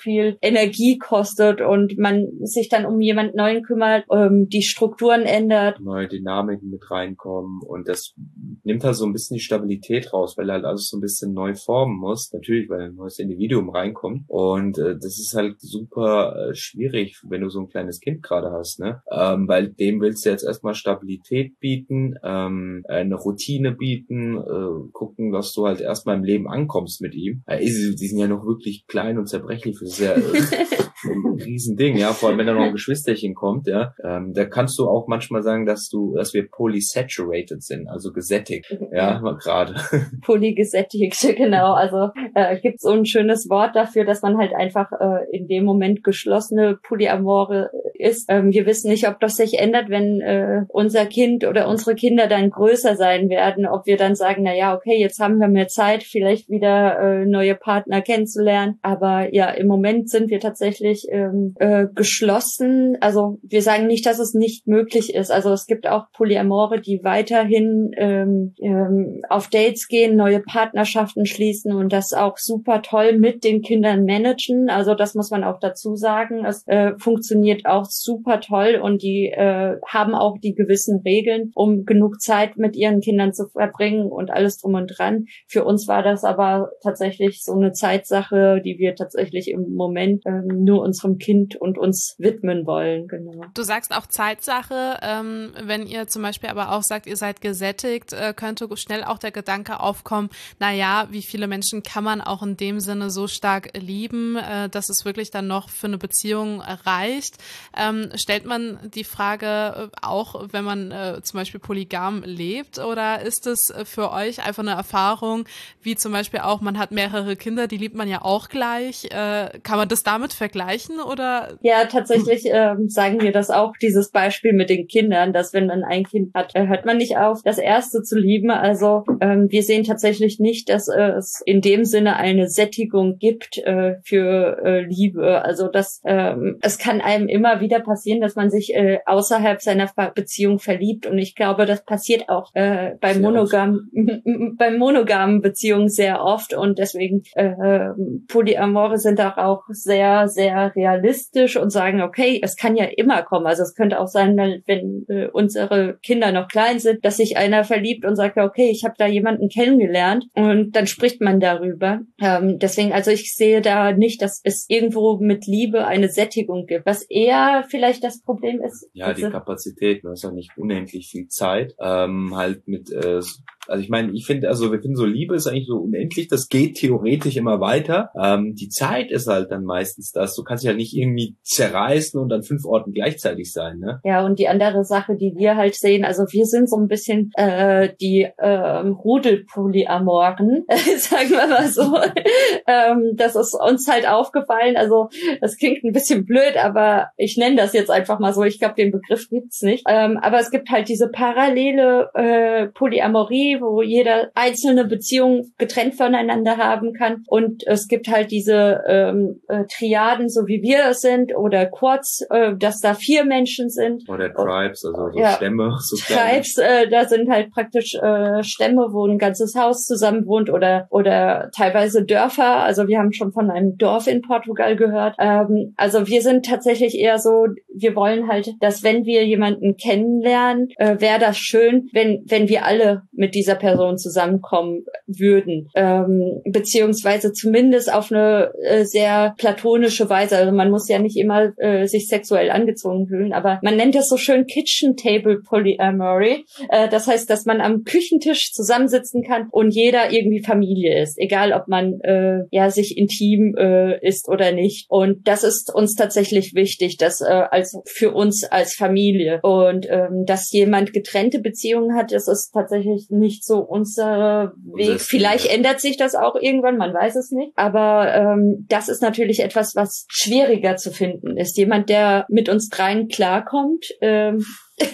viel Energie kostet und man sich dann um jemand Neuen kümmert, ähm, die Strukturen ändert. Neue Dynamiken mit reinkommen und das nimmt halt so ein bisschen die Stabilität raus, weil halt alles so ein bisschen neu formen muss. Natürlich, weil ein neues Individuum reinkommt und äh, das ist halt super äh, schwierig, wenn du so ein kleines Kind gerade hast, ne? Ähm, weil dem willst du jetzt erstmal Stabilität bieten, ähm, eine Routine bieten, äh, gucken, dass du halt erstmal im Leben ankommst mit ihm. Äh, die sind ja noch wirklich klein und zerbrechlich für sehr äh, ein Riesending, ja, vor allem wenn da noch ein Geschwisterchen kommt, ja, ähm, da kannst du auch manchmal sagen, dass du, dass wir polysaturated sind, also gesättigt, ja, gerade. Polygesättigt, genau, also äh, gibt es so ein schönes Wort dafür, dass man halt einfach äh, in dem Moment geschlossene Polyamore ist. Ähm, wir wissen nicht, ob das sich ändert, wenn äh, unser Kind oder unsere Kinder dann größer sein werden, ob wir dann sagen, na ja, okay, jetzt haben wir mehr Zeit, vielleicht wieder äh, neue Partner kennenzulernen, aber ja, im Moment sind wir tatsächlich Ähm, äh, geschlossen. Also wir sagen nicht, dass es nicht möglich ist. Also es gibt auch Polyamore, die weiterhin ähm, ähm, auf Dates gehen, neue Partnerschaften schließen und das auch super toll mit den Kindern managen. Also das muss man auch dazu sagen. Es äh, funktioniert auch super toll und die äh, haben auch die gewissen Regeln, um genug Zeit mit ihren Kindern zu verbringen und alles drum und dran. Für uns war das aber tatsächlich so eine Zeitsache, die wir tatsächlich im Moment ähm, nur unserem Kind und uns widmen wollen, genau. Du sagst auch Zeitsache, ähm, wenn ihr zum Beispiel aber auch sagt, ihr seid gesättigt, äh, könnte schnell auch der Gedanke aufkommen, naja, wie viele Menschen kann man auch in dem Sinne so stark lieben, äh, dass es wirklich dann noch für eine Beziehung reicht. Ähm, stellt man die Frage auch, wenn man äh, zum Beispiel polygam lebt, oder ist es für euch einfach eine Erfahrung, wie zum Beispiel auch, man hat mehrere Kinder, die liebt man ja auch gleich, äh, kann man das damit vergleichen? Oder? Ja, tatsächlich ähm, sagen wir das auch, dieses Beispiel mit den Kindern, dass wenn man ein Kind hat, äh, hört man nicht auf, das erste zu lieben. Also ähm, wir sehen tatsächlich nicht, dass äh, es in dem Sinne eine Sättigung gibt äh, für äh, Liebe. Also dass ähm, es kann einem immer wieder passieren, dass man sich äh, außerhalb seiner Beziehung verliebt. Und ich glaube, das passiert auch äh, bei monogam bei monogamen Beziehungen sehr oft. Und deswegen äh, Polyamore sind auch, auch sehr, sehr realistisch und sagen, okay, es kann ja immer kommen. Also es könnte auch sein, wenn äh, unsere Kinder noch klein sind, dass sich einer verliebt und sagt, okay, ich habe da jemanden kennengelernt und dann spricht man darüber. Ähm, deswegen, also ich sehe da nicht, dass es irgendwo mit Liebe eine Sättigung gibt. Was eher vielleicht das Problem ist. Ja, die Kapazität, du hast ja nicht unendlich viel Zeit, ähm, halt mit äh, also ich meine, ich finde, also wir finden so, Liebe ist eigentlich so unendlich, das geht theoretisch immer weiter. Ähm, die Zeit ist halt dann meistens das. Du kannst dich ja nicht irgendwie zerreißen und an fünf Orten gleichzeitig sein, ne? Ja, und die andere Sache, die wir halt sehen, also wir sind so ein bisschen äh, die ähm, Rudelpolyamoren, sagen wir mal so. ähm, das ist uns halt aufgefallen. Also das klingt ein bisschen blöd, aber ich nenne das jetzt einfach mal so. Ich glaube, den Begriff gibt's nicht. Ähm, aber es gibt halt diese parallele äh, Polyamorie, wo jeder einzelne Beziehung getrennt voneinander haben kann. Und es gibt halt diese ähm, äh, Triaden, so wie wir es sind, oder Quads, äh, dass da vier Menschen sind. Oder Tribes, also so ja, Stämme. So Tribes, äh, da sind halt praktisch äh, Stämme, wo ein ganzes Haus zusammen wohnt, oder oder teilweise Dörfer. Also wir haben schon von einem Dorf in Portugal gehört. Ähm, also wir sind tatsächlich eher so, wir wollen halt, dass wenn wir jemanden kennenlernen, äh, wäre das schön, wenn wenn wir alle mit dieser Person zusammenkommen würden, ähm, beziehungsweise zumindest auf eine äh, sehr platonische Weise. Also man muss ja nicht immer äh, sich sexuell angezogen fühlen, aber man nennt das so schön Kitchen Table Polyamory. Äh, das heißt, dass man am Küchentisch zusammensitzen kann und jeder irgendwie Familie ist, egal ob man äh, ja sich intim äh, ist oder nicht. Und das ist uns tatsächlich wichtig, dass äh, also für uns als Familie, und ähm, dass jemand getrennte Beziehungen hat, das ist tatsächlich nicht so unser Weg. Vielleicht ändert sich das auch irgendwann, man weiß es nicht. Aber ähm, das ist natürlich etwas, was schwieriger zu finden ist. Jemand, der mit uns dreien klarkommt, ähm,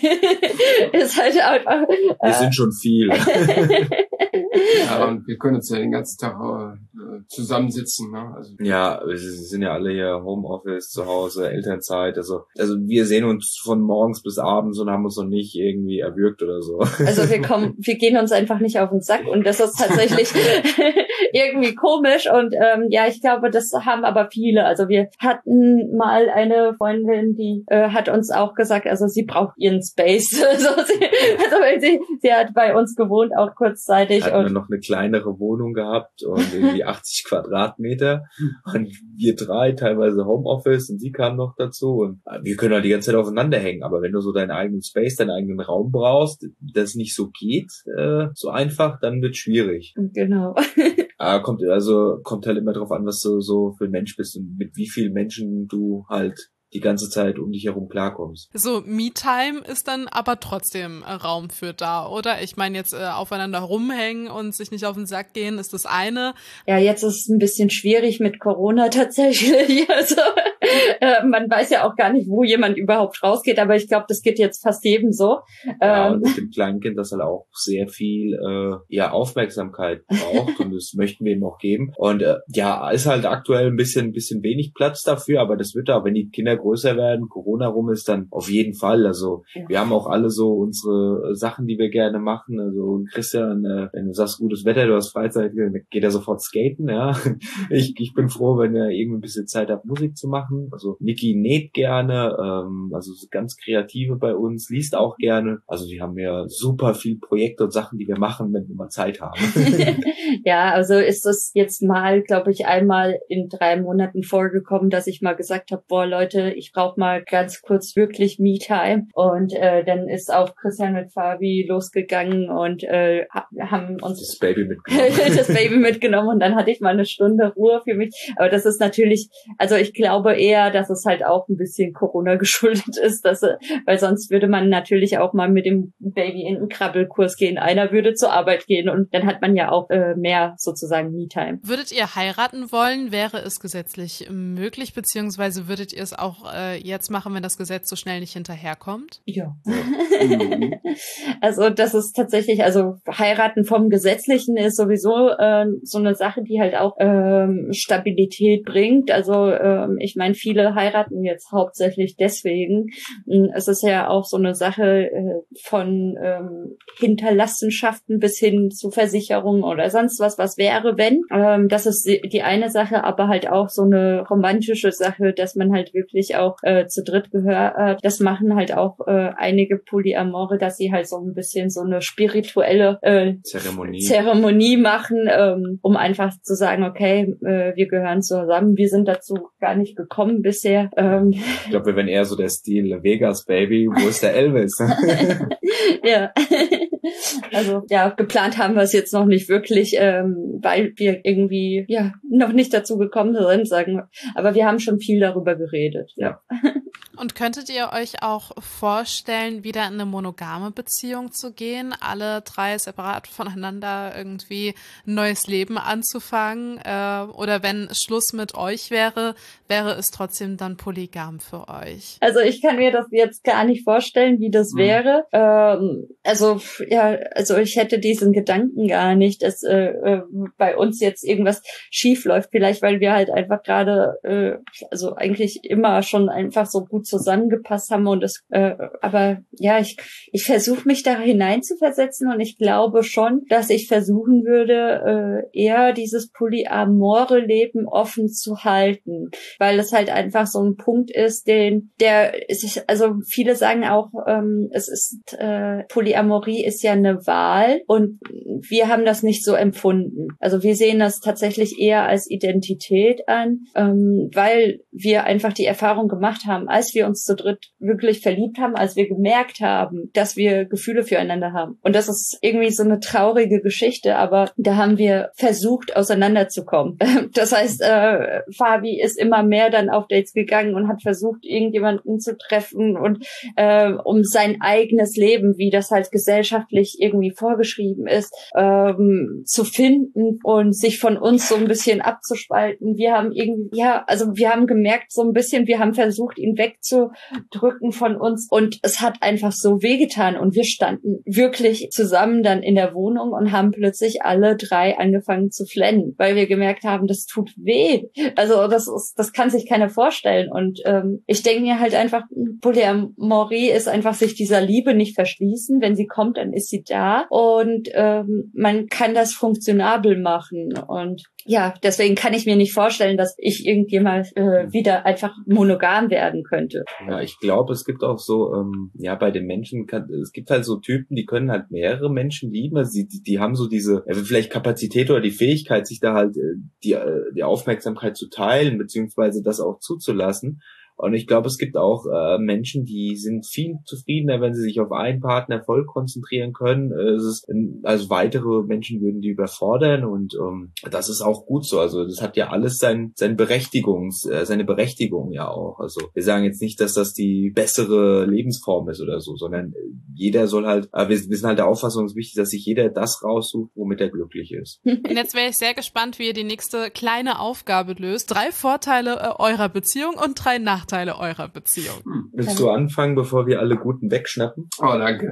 ist halt einfach... Äh, wir sind schon viele. Ja, und wir können uns ja den ganzen Tag äh, zusammensitzen. Ne? Also ja, wir sind ja alle hier Homeoffice, zu Hause, Elternzeit. Also also wir sehen uns von morgens bis abends und haben uns noch nicht irgendwie erwürgt oder so. Also wir kommen, wir gehen uns einfach nicht auf den Sack und das ist tatsächlich irgendwie komisch und ähm, ja, ich glaube, das haben aber viele. Also wir hatten mal eine Freundin, die äh, hat uns auch gesagt, also sie braucht ihren Space. also, sie, also weil sie, sie hat bei uns gewohnt, auch kurzzeitig. Hatten und wir noch eine kleinere Wohnung gehabt und irgendwie achtzig Quadratmeter und wir drei, teilweise Homeoffice und sie kam noch dazu und wir können halt die ganze Zeit aufeinander hängen, aber wenn du so deinen eigenen Space, deinen eigenen Raum brauchst, das nicht so geht, äh, so einfach, dann wird schwierig. Genau. Ah, kommt, also, kommt halt immer drauf an, was du so für ein Mensch bist und mit wie vielen Menschen du halt die ganze Zeit um dich herum klarkommst. So, Me-Time ist dann aber trotzdem äh, Raum für da, oder? Ich meine jetzt äh, aufeinander rumhängen und sich nicht auf den Sack gehen, ist das eine. Ja, jetzt ist es ein bisschen schwierig mit Corona tatsächlich. Also äh, man weiß ja auch gar nicht, wo jemand überhaupt rausgeht, aber ich glaube, das geht jetzt fast jedem so. Ja, ähm, und mit dem kleinen Kind, das halt auch sehr viel äh, ja Aufmerksamkeit braucht und das möchten wir ihm auch geben. Und äh, ja, ist halt aktuell ein bisschen ein bisschen wenig Platz dafür, aber das wird auch, wenn die Kinder größer werden, Corona rum ist, dann auf jeden Fall. Also ja. Wir haben auch alle so unsere Sachen, die wir gerne machen. Also Christian, äh, wenn du sagst, gutes Wetter, du hast Freizeit, dann geht er sofort skaten, ja. Ich, ich bin froh, wenn er irgendwie ein bisschen Zeit hat, Musik zu machen. Also Niki näht gerne, ähm, also ganz Kreative bei uns, liest auch gerne. Also wir haben ja super viel Projekte und Sachen, die wir machen, wenn wir mal Zeit haben. Ja, also ist das jetzt mal, glaube ich, einmal in drei Monaten vorgekommen, dass ich mal gesagt habe, boah Leute, ich brauche mal ganz kurz wirklich Me-Time. Und äh, dann ist auch Christian mit Fabi losgegangen und äh, haben uns das Baby mitgenommen. das Baby mitgenommen und dann hatte ich mal eine Stunde Ruhe für mich. Aber das ist natürlich, also ich glaube eher, dass es halt auch ein bisschen Corona geschuldet ist, dass, weil sonst würde man natürlich auch mal mit dem Baby in einen Krabbelkurs gehen. Einer würde zur Arbeit gehen und dann hat man ja auch äh, mehr sozusagen Me-Time. Würdet ihr heiraten wollen? Wäre es gesetzlich möglich, beziehungsweise würdet ihr es auch äh, jetzt machen, wenn das Gesetz so schnell nicht hinterherkommt? Ja. Also das ist tatsächlich, also heiraten vom Gesetzlichen ist sowieso äh, so eine Sache, die halt auch ähm, Stabilität bringt. Also ähm, ich meine, viele heiraten jetzt hauptsächlich deswegen. Es ist ja auch so eine Sache äh, von ähm, Hinterlassenschaften bis hin zu Versicherungen oder sonst was, was wäre, wenn. Ähm, das ist die, die eine Sache, aber halt auch so eine romantische Sache, dass man halt wirklich auch äh, zu dritt gehört. Das machen halt auch äh, einige Polyamore, dass sie halt so ein bisschen so eine spirituelle äh, Zeremonie. Zeremonie machen, ähm, um einfach zu sagen, okay, äh, wir gehören zusammen. Wir sind dazu gar nicht gekommen bisher. Ähm, ich glaube, wir wären eher so der Stil Vegas Baby, wo ist der Elvis? Ja. Also ja, geplant haben wir es jetzt noch nicht wirklich, ähm, weil wir irgendwie ja noch nicht dazu gekommen sind, sagen wir. Aber wir haben schon viel darüber geredet. Ja. Und könntet ihr euch auch vorstellen, wieder in eine monogame Beziehung zu gehen, alle drei separat voneinander irgendwie ein neues Leben anzufangen? Äh, oder wenn Schluss mit euch wäre, wäre es trotzdem dann polygam für euch? Also ich kann mir das jetzt gar nicht vorstellen, wie das mhm. wäre. Ähm, also ja, also ich hätte diesen Gedanken gar nicht, dass äh, äh, bei uns jetzt irgendwas schief läuft. Vielleicht, weil wir halt einfach gerade, äh, also eigentlich immer schon einfach so gut zusammengepasst haben und es, äh, aber ja, ich ich versuche mich da hineinzuversetzen und ich glaube schon, dass ich versuchen würde, äh, eher dieses polyamore Leben offen zu halten, weil es halt einfach so ein Punkt ist, den der ist, also viele sagen auch, ähm, es ist äh, Polyamorie ist ja eine Wahl und wir haben das nicht so empfunden. Also wir sehen das tatsächlich eher als Identität an, ähm, weil wir einfach die Erfahrung gemacht haben, als wir uns zu dritt wirklich verliebt haben, als wir gemerkt haben, dass wir Gefühle füreinander haben. Und das ist irgendwie so eine traurige Geschichte, aber da haben wir versucht, auseinanderzukommen. Das heißt, äh, Fabi ist immer mehr dann auf Dates gegangen und hat versucht, irgendjemanden zu treffen und äh, um sein eigenes Leben, wie das halt gesellschaftlich irgendwie vorgeschrieben ist, ähm, zu finden und sich von uns so ein bisschen abzuspalten. Wir haben irgendwie, ja, also wir haben gemerkt, so ein bisschen, wir haben versucht, ihn weg wegzudrücken von uns. Und es hat einfach so wehgetan. Und wir standen wirklich zusammen dann in der Wohnung und haben plötzlich alle drei angefangen zu flennen, weil wir gemerkt haben, das tut weh. Also das ist, das kann sich keiner vorstellen. Und ähm, ich denke mir halt einfach, Polyamorie ist einfach sich dieser Liebe nicht verschließen. Wenn sie kommt, dann ist sie da. Und ähm, man kann das funktionabel machen. Und ja, deswegen kann ich mir nicht vorstellen, dass ich irgendjemand äh, wieder einfach monogam werden könnte. Ja, ich glaube, es gibt auch so, ähm, ja, bei den Menschen, kann, es gibt halt so Typen, die können halt mehrere Menschen lieben. Also die, die, die haben so diese, ja, vielleicht Kapazität oder die Fähigkeit, sich da halt äh, die, äh, die Aufmerksamkeit zu teilen, beziehungsweise das auch zuzulassen. Und ich glaube, es gibt auch äh, Menschen, die sind viel zufriedener, wenn sie sich auf einen Partner voll konzentrieren können. Äh, es ist, also weitere Menschen würden die überfordern und ähm, das ist auch gut so. Also das hat ja alles sein, sein Berechtigungs, äh, seine Berechtigung ja auch. Also wir sagen jetzt nicht, dass das die bessere Lebensform ist oder so, sondern jeder soll halt, äh, wir, wir sind halt der Auffassung, es ist wichtig, dass sich jeder das raussucht, womit er glücklich ist. Und jetzt wäre ich sehr gespannt, wie ihr die nächste kleine Aufgabe löst. Drei Vorteile äh, eurer Beziehung und drei Nachteile eurer Beziehung. Hm. Willst du anfangen, bevor wir alle Guten wegschnappen? Oh, danke.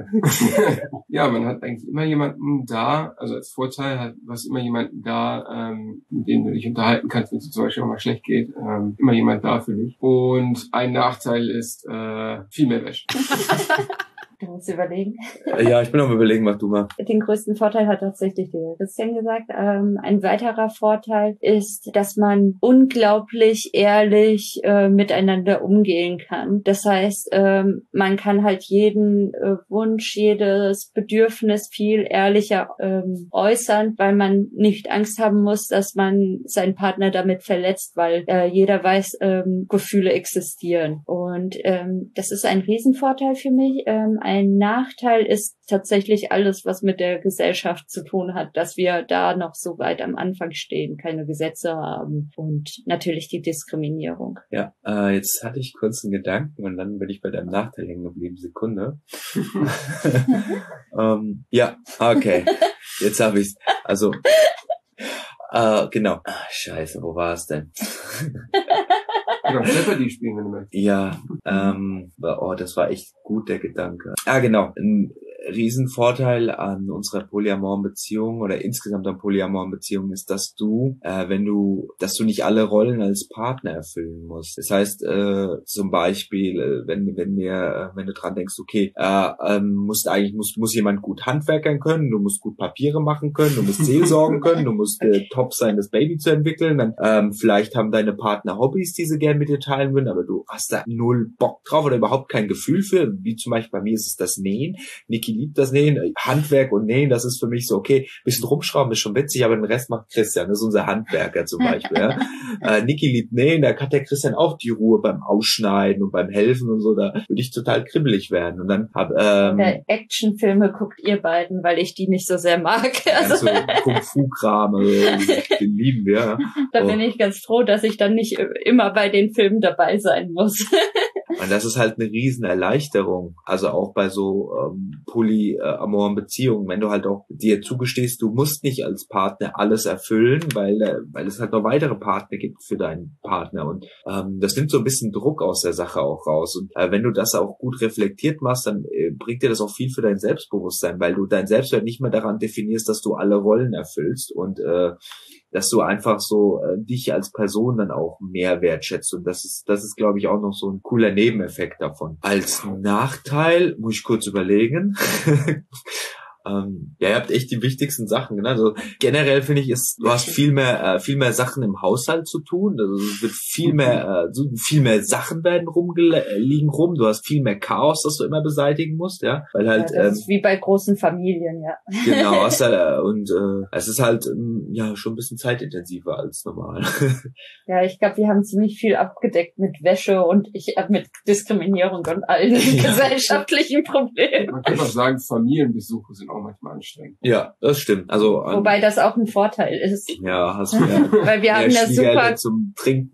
Ja, man hat eigentlich immer jemanden da, also als Vorteil hat was immer jemanden da, ähm, mit dem du dich unterhalten kannst, wenn es zum Beispiel auch mal schlecht geht. Ähm, immer jemand da für dich. Und ein Nachteil ist äh, viel mehr Wäsche. Du musst überlegen. Ja, ich bin am Überlegen, mach du mal. Den größten Vorteil hat tatsächlich der Christian gesagt. Ähm, ein weiterer Vorteil ist, dass man unglaublich ehrlich äh, miteinander umgehen kann. Das heißt, ähm, man kann halt jeden äh, Wunsch, jedes Bedürfnis viel ehrlicher ähm, äußern, weil man nicht Angst haben muss, dass man seinen Partner damit verletzt, weil äh, jeder weiß, ähm, Gefühle existieren. Und ähm, das ist ein Riesenvorteil für mich. Ähm, Ein Nachteil ist tatsächlich alles, was mit der Gesellschaft zu tun hat, dass wir da noch so weit am Anfang stehen, keine Gesetze haben und natürlich die Diskriminierung. Ja, äh, jetzt hatte ich kurz einen Gedanken und dann bin ich bei deinem Nachteil hängen geblieben. Sekunde. ähm, ja, okay. Jetzt habe ich's. Also, äh, genau. Ach, scheiße, wo war es denn? Genau, Jeopardy spielen, wenn du möchtest. Ja, ähm, oh, das war echt gut, der Gedanke. Ah, genau. Ein Riesenvorteil an unserer polyamoren Beziehung oder insgesamt an polyamoren Beziehungen ist, dass du, äh, wenn du, dass du nicht alle Rollen als Partner erfüllen musst. Das heißt, äh, zum Beispiel, äh, wenn, wenn wir, äh, wenn du dran denkst, okay, äh, ähm, musst eigentlich, muss, muss jemand gut handwerkern können, du musst gut Papiere machen können, du musst seelsorgen können, du musst äh, top sein, das Baby zu entwickeln, dann, ähm, vielleicht haben deine Partner Hobbys, die sie gerne mit dir teilen würden, aber du hast da null Bock drauf oder überhaupt kein Gefühl für, wie zum Beispiel bei mir ist es das Nähen. Niki liebt das Nähen, Handwerk und Nähen, das ist für mich so, okay, bisschen rumschrauben ist schon witzig, aber den Rest macht Christian, das ist unser Handwerker zum Beispiel. Ja. äh, Niki liebt Nähen, da hat der Christian auch die Ruhe beim Ausschneiden und beim Helfen und so, da würde ich total kribbelig werden. Und dann hab, ähm, äh, Actionfilme guckt ihr beiden, weil ich die nicht so sehr mag. Also so Kung-Fu-Kram, also, den lieben wir. Ja. Da bin ich ganz froh, dass ich dann nicht immer bei den Filmen dabei sein muss. Und das ist halt eine riesen Erleichterung. Also auch bei so ähm, polyamoren Beziehungen, wenn du halt auch dir zugestehst, du musst nicht als Partner alles erfüllen, weil äh, weil es halt noch weitere Partner gibt für deinen Partner. Und ähm, das nimmt so ein bisschen Druck aus der Sache auch raus. Und äh, wenn du das auch gut reflektiert machst, dann äh, bringt dir das auch viel für dein Selbstbewusstsein, weil du dein Selbstwert nicht mehr daran definierst, dass du alle Rollen erfüllst und äh, dass du einfach so äh, dich als Person dann auch mehr wertschätzt. Und das ist, das ist, glaube ich, auch noch so ein cooler Nebeneffekt davon. Als Nachteil muss ich kurz überlegen. Ähm, ja, ihr habt echt die wichtigsten Sachen. Ne? Also generell finde ich, ist, du hast viel mehr, äh, viel mehr Sachen im Haushalt zu tun. Also es wird viel mehr, äh, so, viel mehr Sachen werden rumliegen rum. Du hast viel mehr Chaos, das du immer beseitigen musst, ja, weil halt. Ja, das ähm, ist wie bei großen Familien, ja. Genau, hast halt, und äh, es ist halt ähm, ja schon ein bisschen zeitintensiver als normal. Ja, ich glaube, wir haben ziemlich viel abgedeckt mit Wäsche und ich äh, mit Diskriminierung und allen Ja. gesellschaftlichen Problemen. Man kann auch sagen, Familienbesuche sind auch auch manchmal anstrengend. Ja, das stimmt. Also an, wobei das auch ein Vorteil ist. Ja, hast du ja. Weil wir haben ja super zum Trinken.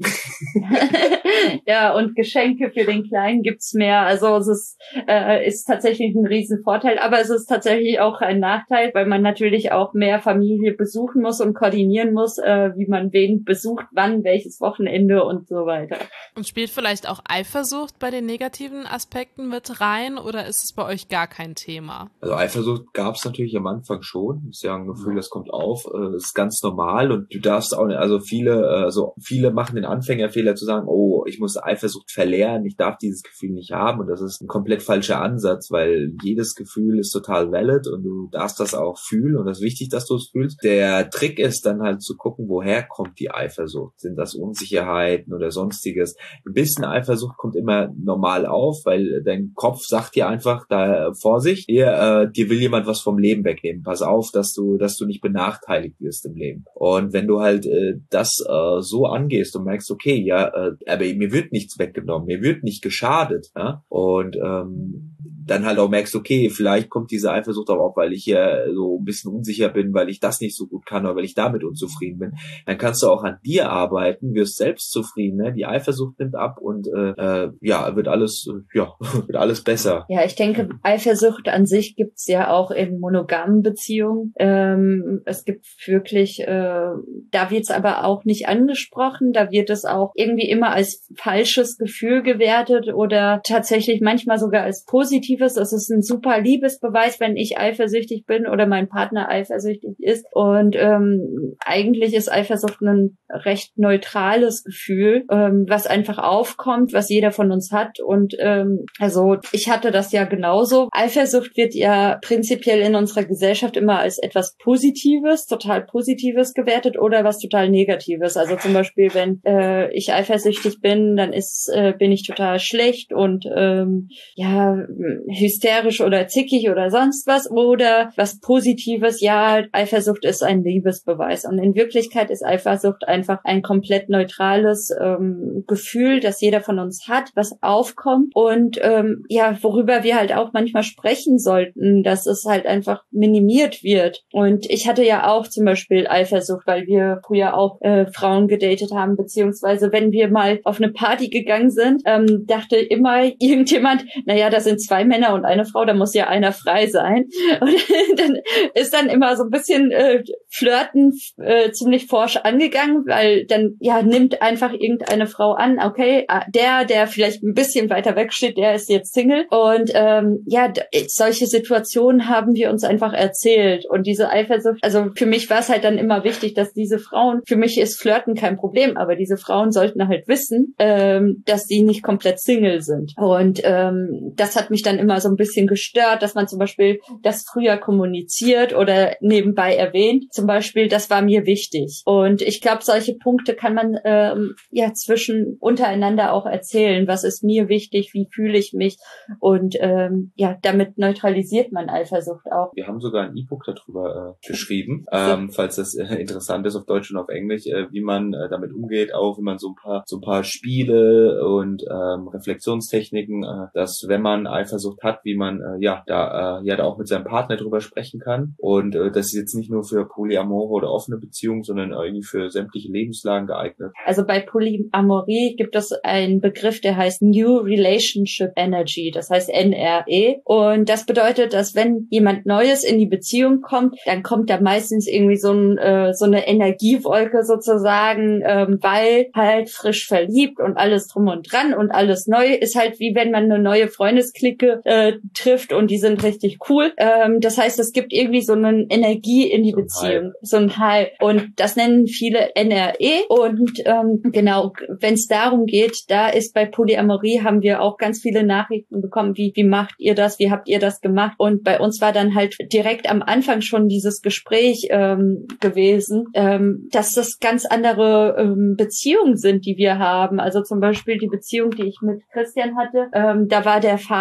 Ja, und Geschenke für den Kleinen gibt's mehr. Also es ist, äh, ist tatsächlich ein Riesenvorteil, aber es ist tatsächlich auch ein Nachteil, weil man natürlich auch mehr Familie besuchen muss und koordinieren muss, äh, wie man wen besucht, wann, welches Wochenende und so weiter. Und spielt vielleicht auch Eifersucht bei den negativen Aspekten mit rein oder ist es bei euch gar kein Thema? Also Eifersucht gab's natürlich am Anfang schon. Das ist ja ein Gefühl, das kommt auf. Das ist ganz normal und du darfst auch nicht, also viele, also viele machen den Anfängerfehler zu sagen, oh, ich muss Eifersucht verlernen, ich darf dieses Gefühl nicht haben und das ist ein komplett falscher Ansatz, weil jedes Gefühl ist total valid und du darfst das auch fühlen und das ist wichtig, dass du es fühlst. Der Trick ist dann halt zu gucken, woher kommt die Eifersucht? Sind das Unsicherheiten oder sonstiges? Ein bisschen Eifersucht kommt immer normal auf, weil dein Kopf sagt dir einfach, da Vorsicht, dir, äh, dir will jemand was vom Leben wegnehmen. Pass auf, dass du, dass du nicht benachteiligt wirst im Leben. Und wenn du halt äh, das äh, so angehst und merkst, okay, ja, äh, aber mir wird nichts weggenommen, mir wird nicht geschadet, ja, und ähm, dann halt auch merkst, okay, vielleicht kommt diese Eifersucht aber auch, weil ich ja so ein bisschen unsicher bin, weil ich das nicht so gut kann oder weil ich damit unzufrieden bin. Dann kannst du auch an dir arbeiten, wirst selbst zufrieden, ne? Die Eifersucht nimmt ab und äh, äh, ja, wird alles, äh, ja, wird alles besser. Ja, ich denke, Eifersucht an sich gibt's ja auch in monogamen Beziehungen. Ähm, es gibt wirklich, äh, da wird's aber auch nicht angesprochen, da wird es auch irgendwie immer als falsches Gefühl gewertet oder tatsächlich manchmal sogar als positives. Es ist ein super Liebesbeweis, wenn ich eifersüchtig bin oder mein Partner eifersüchtig ist. Und ähm, eigentlich ist Eifersucht ein recht neutrales Gefühl, ähm, was einfach aufkommt, was jeder von uns hat. Und ähm, also ich hatte das ja genauso. Eifersucht wird ja prinzipiell in unserer Gesellschaft immer als etwas Positives, total Positives gewertet oder was total Negatives. Also zum Beispiel, wenn äh, ich eifersüchtig bin, dann ist äh, bin ich total schlecht und ähm, ja hysterisch oder zickig oder sonst was, oder was Positives, ja, Eifersucht ist ein Liebesbeweis. Und in Wirklichkeit ist Eifersucht einfach ein komplett neutrales ähm, Gefühl, das jeder von uns hat, was aufkommt und ähm, ja, worüber wir halt auch manchmal sprechen sollten, dass es halt einfach minimiert wird. Und ich hatte ja auch zum Beispiel Eifersucht, weil wir früher auch äh, Frauen gedatet haben, beziehungsweise wenn wir mal auf eine Party gegangen sind, ähm, dachte immer irgendjemand, naja, da sind zwei Männer und eine Frau, da muss ja einer frei sein. Und dann ist dann immer so ein bisschen äh, Flirten äh, ziemlich forsch angegangen, weil dann ja nimmt einfach irgendeine Frau an, okay, der, der vielleicht ein bisschen weiter weg steht, der ist jetzt Single. Und ähm, ja, solche Situationen haben wir uns einfach erzählt. Und diese Eifersucht, also für mich war es halt dann immer wichtig, dass diese Frauen, für mich ist Flirten kein Problem, aber diese Frauen sollten halt wissen, ähm, dass sie nicht komplett Single sind. Und ähm, das hat mich dann immer so ein bisschen gestört, dass man zum Beispiel das früher kommuniziert oder nebenbei erwähnt. Zum Beispiel, das war mir wichtig. Und ich glaube, solche Punkte kann man ähm, ja zwischen untereinander auch erzählen. Was ist mir wichtig? Wie fühle ich mich? Und ähm, ja, damit neutralisiert man Eifersucht auch. Wir haben sogar ein E-Book darüber äh, geschrieben, ähm, falls das äh, interessant ist auf Deutsch und auf Englisch, äh, wie man äh, damit umgeht, auch wie man so ein paar so ein paar Spiele und ähm, Reflexionstechniken, äh, dass wenn man Eifersucht hat, wie man äh, ja da äh, ja da auch mit seinem Partner drüber sprechen kann. Und äh, das ist jetzt nicht nur für polyamore oder offene Beziehungen, sondern irgendwie für sämtliche Lebenslagen geeignet. Also bei Polyamorie gibt es einen Begriff, der heißt New Relationship Energy, das heißt N R E. Und das bedeutet, dass wenn jemand Neues in die Beziehung kommt, dann kommt da meistens irgendwie so, ein, äh, so eine Energiewolke sozusagen, ähm, weil halt frisch verliebt und alles drum und dran und alles neu ist halt wie wenn man eine neue Freundesklicke äh, trifft und die sind richtig cool. Ähm, das heißt, es gibt irgendwie so eine Energie in die so Beziehung, Hype. so ein Hype. Und das nennen viele N R E. Und ähm, genau, wenn es darum geht, da ist bei Polyamorie haben wir auch ganz viele Nachrichten bekommen, wie wie macht ihr das, wie habt ihr das gemacht? Und bei uns war dann halt direkt am Anfang schon dieses Gespräch ähm, gewesen, ähm, dass das ganz andere ähm, Beziehungen sind, die wir haben. Also zum Beispiel die Beziehung, die ich mit Christian hatte, ähm, da war der Fabi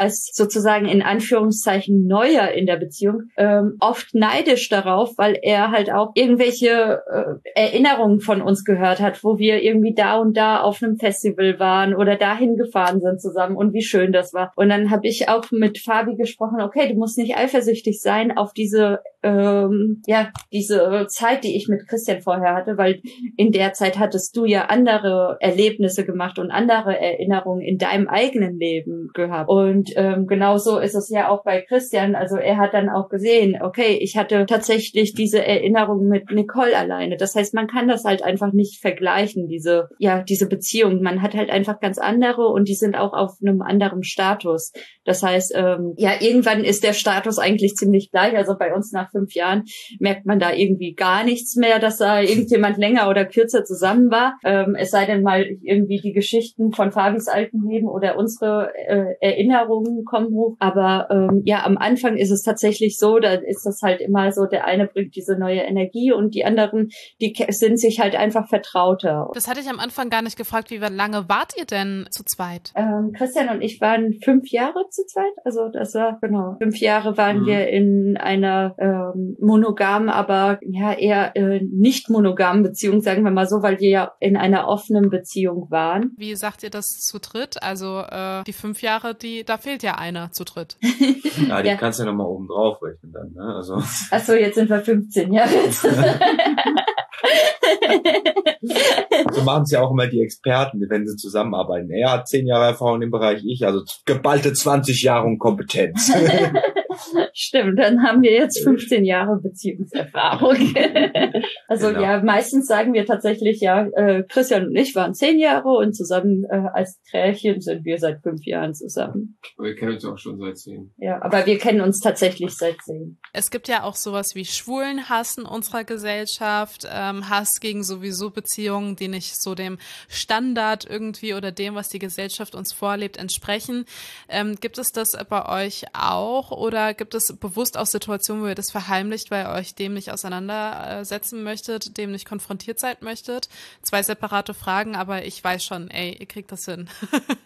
als sozusagen in Anführungszeichen Neuer in der Beziehung ähm, oft neidisch darauf, weil er halt auch irgendwelche äh, Erinnerungen von uns gehört hat, wo wir irgendwie da und da auf einem Festival waren oder dahin gefahren sind zusammen und wie schön das war. Und dann habe ich auch mit Fabi gesprochen, okay, du musst nicht eifersüchtig sein auf diese ähm, ja diese Zeit, die ich mit Christian vorher hatte, weil in der Zeit hattest du ja andere Erlebnisse gemacht und andere Erinnerungen in deinem eigenen Leben gehabt. Und ähm, genauso ist es ja auch bei Christian. Also er hat dann auch gesehen, okay, ich hatte tatsächlich diese Erinnerung mit Nicole alleine. Das heißt, man kann das halt einfach nicht vergleichen, diese ja diese Beziehung. Man hat halt einfach ganz andere und die sind auch auf einem anderen Status. Das heißt, ähm, ja, irgendwann ist der Status eigentlich ziemlich gleich. Also bei uns nach fünf Jahren merkt man da irgendwie gar nichts mehr, dass da irgendjemand länger oder kürzer zusammen war. Ähm, es sei denn mal irgendwie die Geschichten von Fabis alten Leben oder unsere äh, Erinnerungen kommen hoch. Aber ähm, ja, am Anfang ist es tatsächlich so, da ist das halt immer so, der eine bringt diese neue Energie und die anderen, die sind sich halt einfach vertrauter. Das hatte ich am Anfang gar nicht gefragt, wie lange wart ihr denn zu zweit? Ähm, Christian und ich waren fünf Jahre zu zweit. Also das war, genau, fünf Jahre waren mhm. wir in einer ähm, monogamen, aber ja eher äh, nicht monogamen Beziehung, sagen wir mal so, weil wir ja in einer offenen Beziehung waren. Wie sagt ihr das zu dritt? Also äh, die fünf Jahre, die da fehlt ja einer zu dritt. Ja, die ja. kannst du ja nochmal oben drauf rechnen dann, ne? Also. Ach so, jetzt sind wir fünfzehn Jahre. So machen es ja auch immer die Experten, wenn sie zusammenarbeiten. Er hat zehn Jahre Erfahrung im Bereich, ich, also geballte zwanzig Jahre und Kompetenz. Stimmt, dann haben wir jetzt fünfzehn Jahre Beziehungserfahrung. Also genau. Ja, meistens sagen wir tatsächlich, ja, äh, Christian und ich waren zehn Jahre und zusammen äh, als Trärchen sind wir seit fünf Jahren zusammen. Aber wir kennen uns auch schon seit zehn. Ja, aber wir kennen uns tatsächlich seit zehn. Es gibt ja auch sowas wie Schwulenhass in unserer Gesellschaft, ähm, Hass gegen sowieso Beziehungen, die nicht so dem Standard irgendwie oder dem, was die Gesellschaft uns vorlebt, entsprechen. Ähm, gibt es das bei euch auch oder gibt es bewusst auch Situationen, wo ihr das verheimlicht, weil ihr euch dem nicht auseinandersetzen möchtet, dem nicht konfrontiert sein möchtet? Zwei separate Fragen, aber ich weiß schon, ey, ihr kriegt das hin.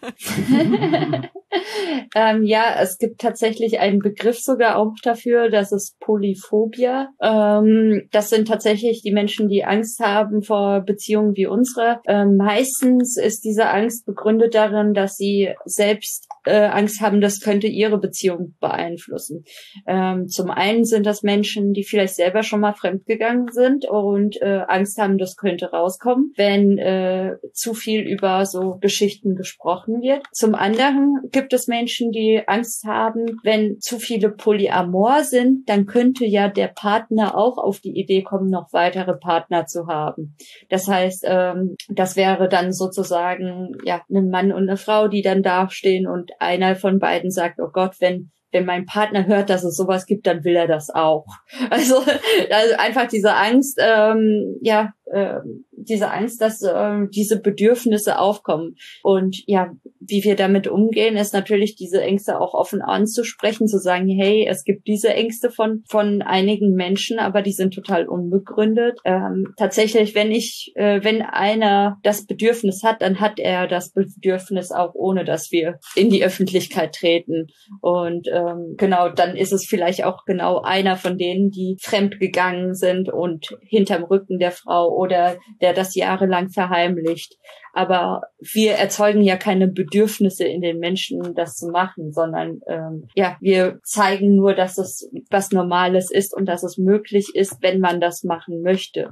ähm, ja, es gibt tatsächlich einen Begriff sogar auch dafür, das ist Polyphobia. Ähm, das sind tatsächlich die Menschen, die Angst haben vor Beziehungen wie unsere. Ähm, meistens ist diese Angst begründet darin, dass sie selbst äh, Angst haben, das könnte ihre Beziehung beeinflussen. Ähm, zum einen sind das Menschen, die vielleicht selber schon mal fremdgegangen sind und äh, Angst haben, das könnte rauskommen, wenn äh, zu viel über so Geschichten gesprochen wird. Zum anderen gibt es Menschen, die Angst haben, wenn zu viele polyamor sind, dann könnte ja der Partner auch auf die Idee kommen, noch weitere Partner zu haben. Das heißt, ähm, das wäre dann sozusagen ja ein Mann und eine Frau, die dann dastehen und einer von beiden sagt, oh Gott, wenn wenn mein Partner hört, dass es sowas gibt, dann will er das auch. Also, also einfach diese Angst, ähm, ja, äh, diese Angst, dass äh, diese Bedürfnisse aufkommen. Und ja, wie wir damit umgehen, ist natürlich diese Ängste auch offen anzusprechen, zu sagen, hey, es gibt diese Ängste von von einigen Menschen, aber die sind total unbegründet. Ähm, tatsächlich, wenn ich, äh, wenn einer das Bedürfnis hat, dann hat er das Bedürfnis auch, ohne dass wir in die Öffentlichkeit treten. Und ähm, genau, dann ist es vielleicht auch genau einer von denen, die fremd gegangen sind und hinterm Rücken der Frau oder der das jahrelang verheimlicht. Aber wir erzeugen ja keine Bedürfnisse in den Menschen, das zu machen, sondern ähm, ja, wir zeigen nur, dass es was Normales ist und dass es möglich ist, wenn man das machen möchte.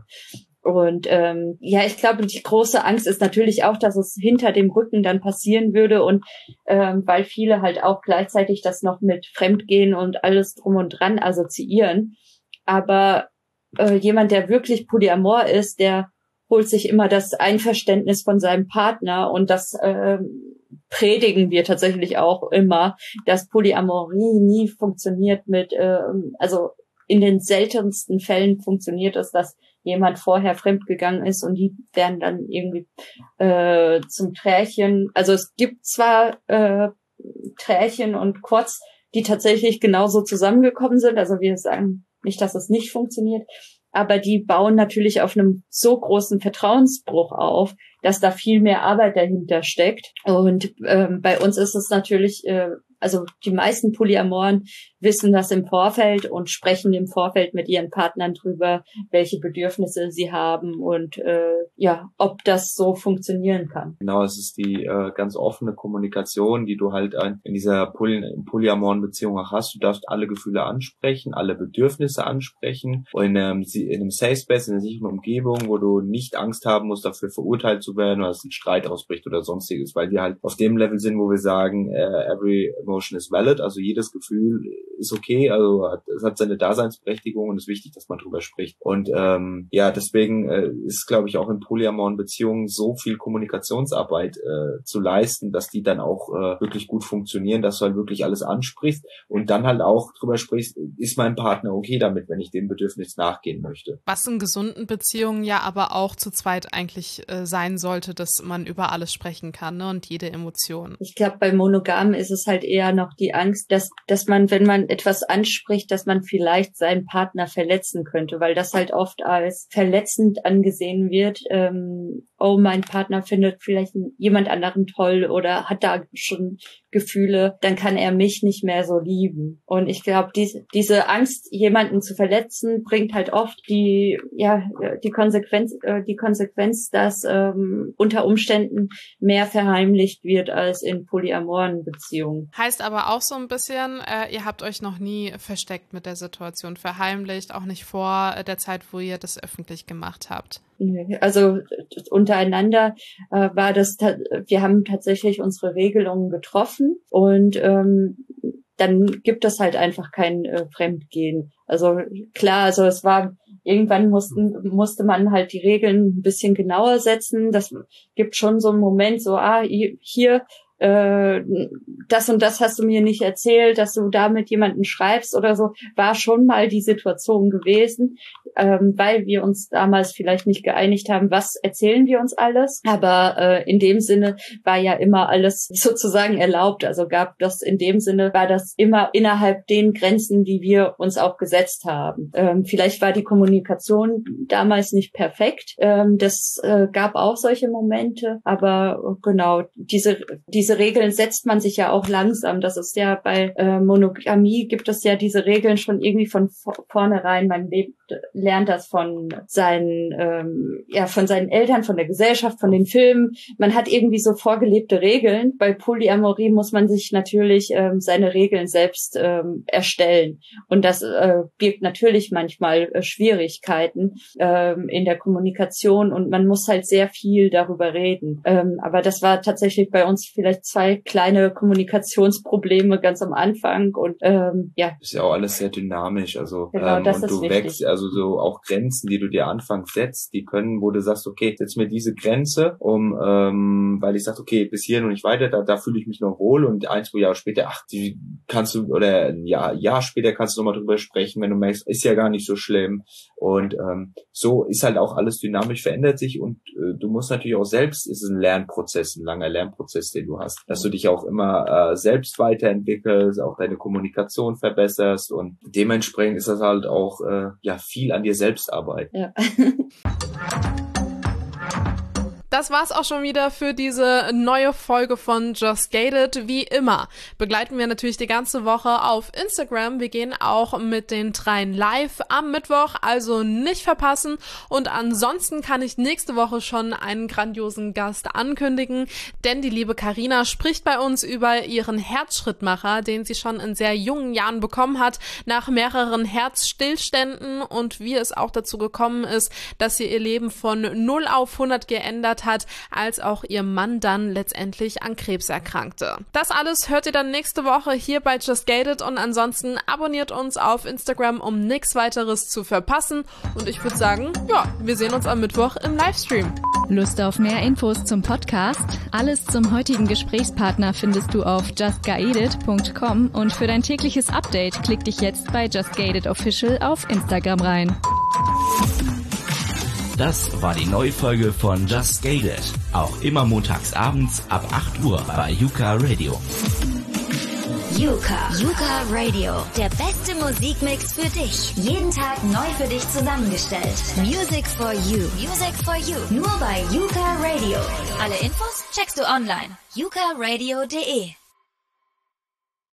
Und ähm, ja, ich glaube, die große Angst ist natürlich auch, dass es hinter dem Rücken dann passieren würde und ähm, weil viele halt auch gleichzeitig das noch mit Fremdgehen und alles drum und dran assoziieren. Aber äh, jemand, der wirklich polyamor ist, der holt sich immer das Einverständnis von seinem Partner und das äh, predigen wir tatsächlich auch immer, dass Polyamorie nie funktioniert mit, äh, also in den seltensten Fällen funktioniert es, dass jemand vorher fremdgegangen ist und die werden dann irgendwie äh, zum Trärchen. Also es gibt zwar äh, Trärchen und Quads, die tatsächlich genauso zusammengekommen sind, also wir sagen nicht, dass es nicht funktioniert, aber die bauen natürlich auf einem so großen Vertrauensbruch auf, dass da viel mehr Arbeit dahinter steckt. Und ähm, bei uns ist es natürlich, äh, also die meisten Polyamoren wissen das im Vorfeld und sprechen im Vorfeld mit ihren Partnern drüber, welche Bedürfnisse sie haben und äh, ja, ob das so funktionieren kann. Genau, es ist die äh, ganz offene Kommunikation, die du halt in dieser Poly- polyamoren Beziehung auch hast. Du darfst alle Gefühle ansprechen, alle Bedürfnisse ansprechen und in einem, in einem Safe Space, in einer sicheren Umgebung, wo du nicht Angst haben musst, dafür verurteilt zu werden oder dass ein Streit ausbricht oder sonstiges, weil wir halt auf dem Level sind, wo wir sagen, uh, every emotion is valid, also jedes Gefühl ist okay, also es hat seine Daseinsberechtigung und es ist wichtig, dass man drüber spricht. Und ähm, ja, deswegen äh, ist, glaube ich, auch in polyamoren Beziehungen so viel Kommunikationsarbeit äh, zu leisten, dass die dann auch äh, wirklich gut funktionieren, dass du halt wirklich alles ansprichst und dann halt auch drüber sprichst, ist mein Partner okay damit, wenn ich dem Bedürfnis nachgehen möchte. Was in gesunden Beziehungen ja aber auch zu zweit eigentlich äh, sein sollte, dass man über alles sprechen kann, ne, und jede Emotion. Ich glaube, bei Monogamen ist es halt eher noch die Angst, dass dass man, wenn man etwas anspricht, dass man vielleicht seinen Partner verletzen könnte, weil das halt oft als verletzend angesehen wird. Ähm, oh, mein Partner findet vielleicht jemand anderen toll oder hat da schon Gefühle, dann kann er mich nicht mehr so lieben. Und ich glaube, die, diese Angst, jemanden zu verletzen, bringt halt oft die, ja, die Konsequenz, äh, die Konsequenz, dass ähm, unter Umständen mehr verheimlicht wird als in polyamoren Beziehungen. Heißt aber auch so ein bisschen, äh, ihr habt euch noch nie versteckt mit der Situation, verheimlicht, auch nicht vor der Zeit, wo ihr das öffentlich gemacht habt. Also untereinander äh, war das, ta- wir haben tatsächlich unsere Regelungen getroffen und ähm, dann gibt es halt einfach kein äh, Fremdgehen. Also klar, also es war, irgendwann mussten, musste man halt die Regeln ein bisschen genauer setzen. Das gibt schon so einen Moment, so, ah, hier, äh, das und das hast du mir nicht erzählt, dass du da mit jemandem schreibst oder so, war schon mal die Situation gewesen, ähm, weil wir uns damals vielleicht nicht geeinigt haben, was erzählen wir uns alles, aber äh, in dem Sinne war ja immer alles sozusagen erlaubt, also gab das in dem Sinne, war das immer innerhalb den Grenzen, die wir uns auch gesetzt haben. Ähm, vielleicht war die Kommunikation damals nicht perfekt, ähm, das äh, gab auch solche Momente, aber genau, diese, diese Diese Regeln setzt man sich ja auch langsam. Das ist ja bei äh, Monogamie gibt es ja diese Regeln schon irgendwie von vornherein. Man lebt, lernt das von seinen, ähm, ja, von seinen Eltern, von der Gesellschaft, von den Filmen. Man hat irgendwie so vorgelebte Regeln. Bei Polyamorie muss man sich natürlich ähm, seine Regeln selbst ähm, erstellen. Und das äh, birgt natürlich manchmal äh, Schwierigkeiten ähm, in der Kommunikation und man muss halt sehr viel darüber reden. Ähm, aber das war tatsächlich bei uns vielleicht zwei kleine Kommunikationsprobleme ganz am Anfang und ähm, ja. Ist ja auch alles sehr dynamisch, also genau, ähm, das und ist du wichtig. wächst, also so auch Grenzen, die du dir anfangs setzt, die können, wo du sagst, okay, setz mir diese Grenze, um ähm, weil ich sag, okay, bis hierhin und nicht weiter, da, da fühle ich mich noch wohl und ein, zwei Jahre später, ach, die kannst du, oder ein Jahr, Jahr später kannst du nochmal drüber sprechen, wenn du merkst, ist ja gar nicht so schlimm und ähm, so ist halt auch alles dynamisch, verändert sich und äh, du musst natürlich auch selbst, ist es ein Lernprozess, ein langer Lernprozess, den du hast, dass du dich auch immer äh, selbst weiterentwickelst, auch deine Kommunikation verbesserst und dementsprechend ist das halt auch äh, ja viel an dir selbst arbeiten. Ja. Das war's auch schon wieder für diese neue Folge von Just Gated. Wie immer begleiten wir natürlich die ganze Woche auf Instagram. Wir gehen auch mit den dreien live am Mittwoch, also nicht verpassen. Und ansonsten kann ich nächste Woche schon einen grandiosen Gast ankündigen, denn die liebe Carina spricht bei uns über ihren Herzschrittmacher, den sie schon in sehr jungen Jahren bekommen hat, nach mehreren Herzstillständen und wie es auch dazu gekommen ist, dass sie ihr Leben von null auf hundert geändert hat, als auch ihr Mann dann letztendlich an Krebs erkrankte. Das alles hört ihr dann nächste Woche hier bei Just Gated und ansonsten abonniert uns auf Instagram, um nichts weiteres zu verpassen und ich würde sagen, ja, wir sehen uns am Mittwoch im Livestream. Lust auf mehr Infos zum Podcast? Alles zum heutigen Gesprächspartner findest du auf just gated punkt com und für dein tägliches Update klick dich jetzt bei Just Gated Official auf Instagram rein. Das war die neue Folge von Just Gated. Auch immer montags abends ab acht Uhr bei Yuka Radio. Yuka. Yuka Radio. Der beste Musikmix für dich. Jeden Tag neu für dich zusammengestellt. Music for you. Music for you. Nur bei Yuka Radio. Alle Infos checkst du online. yuka radio punkt de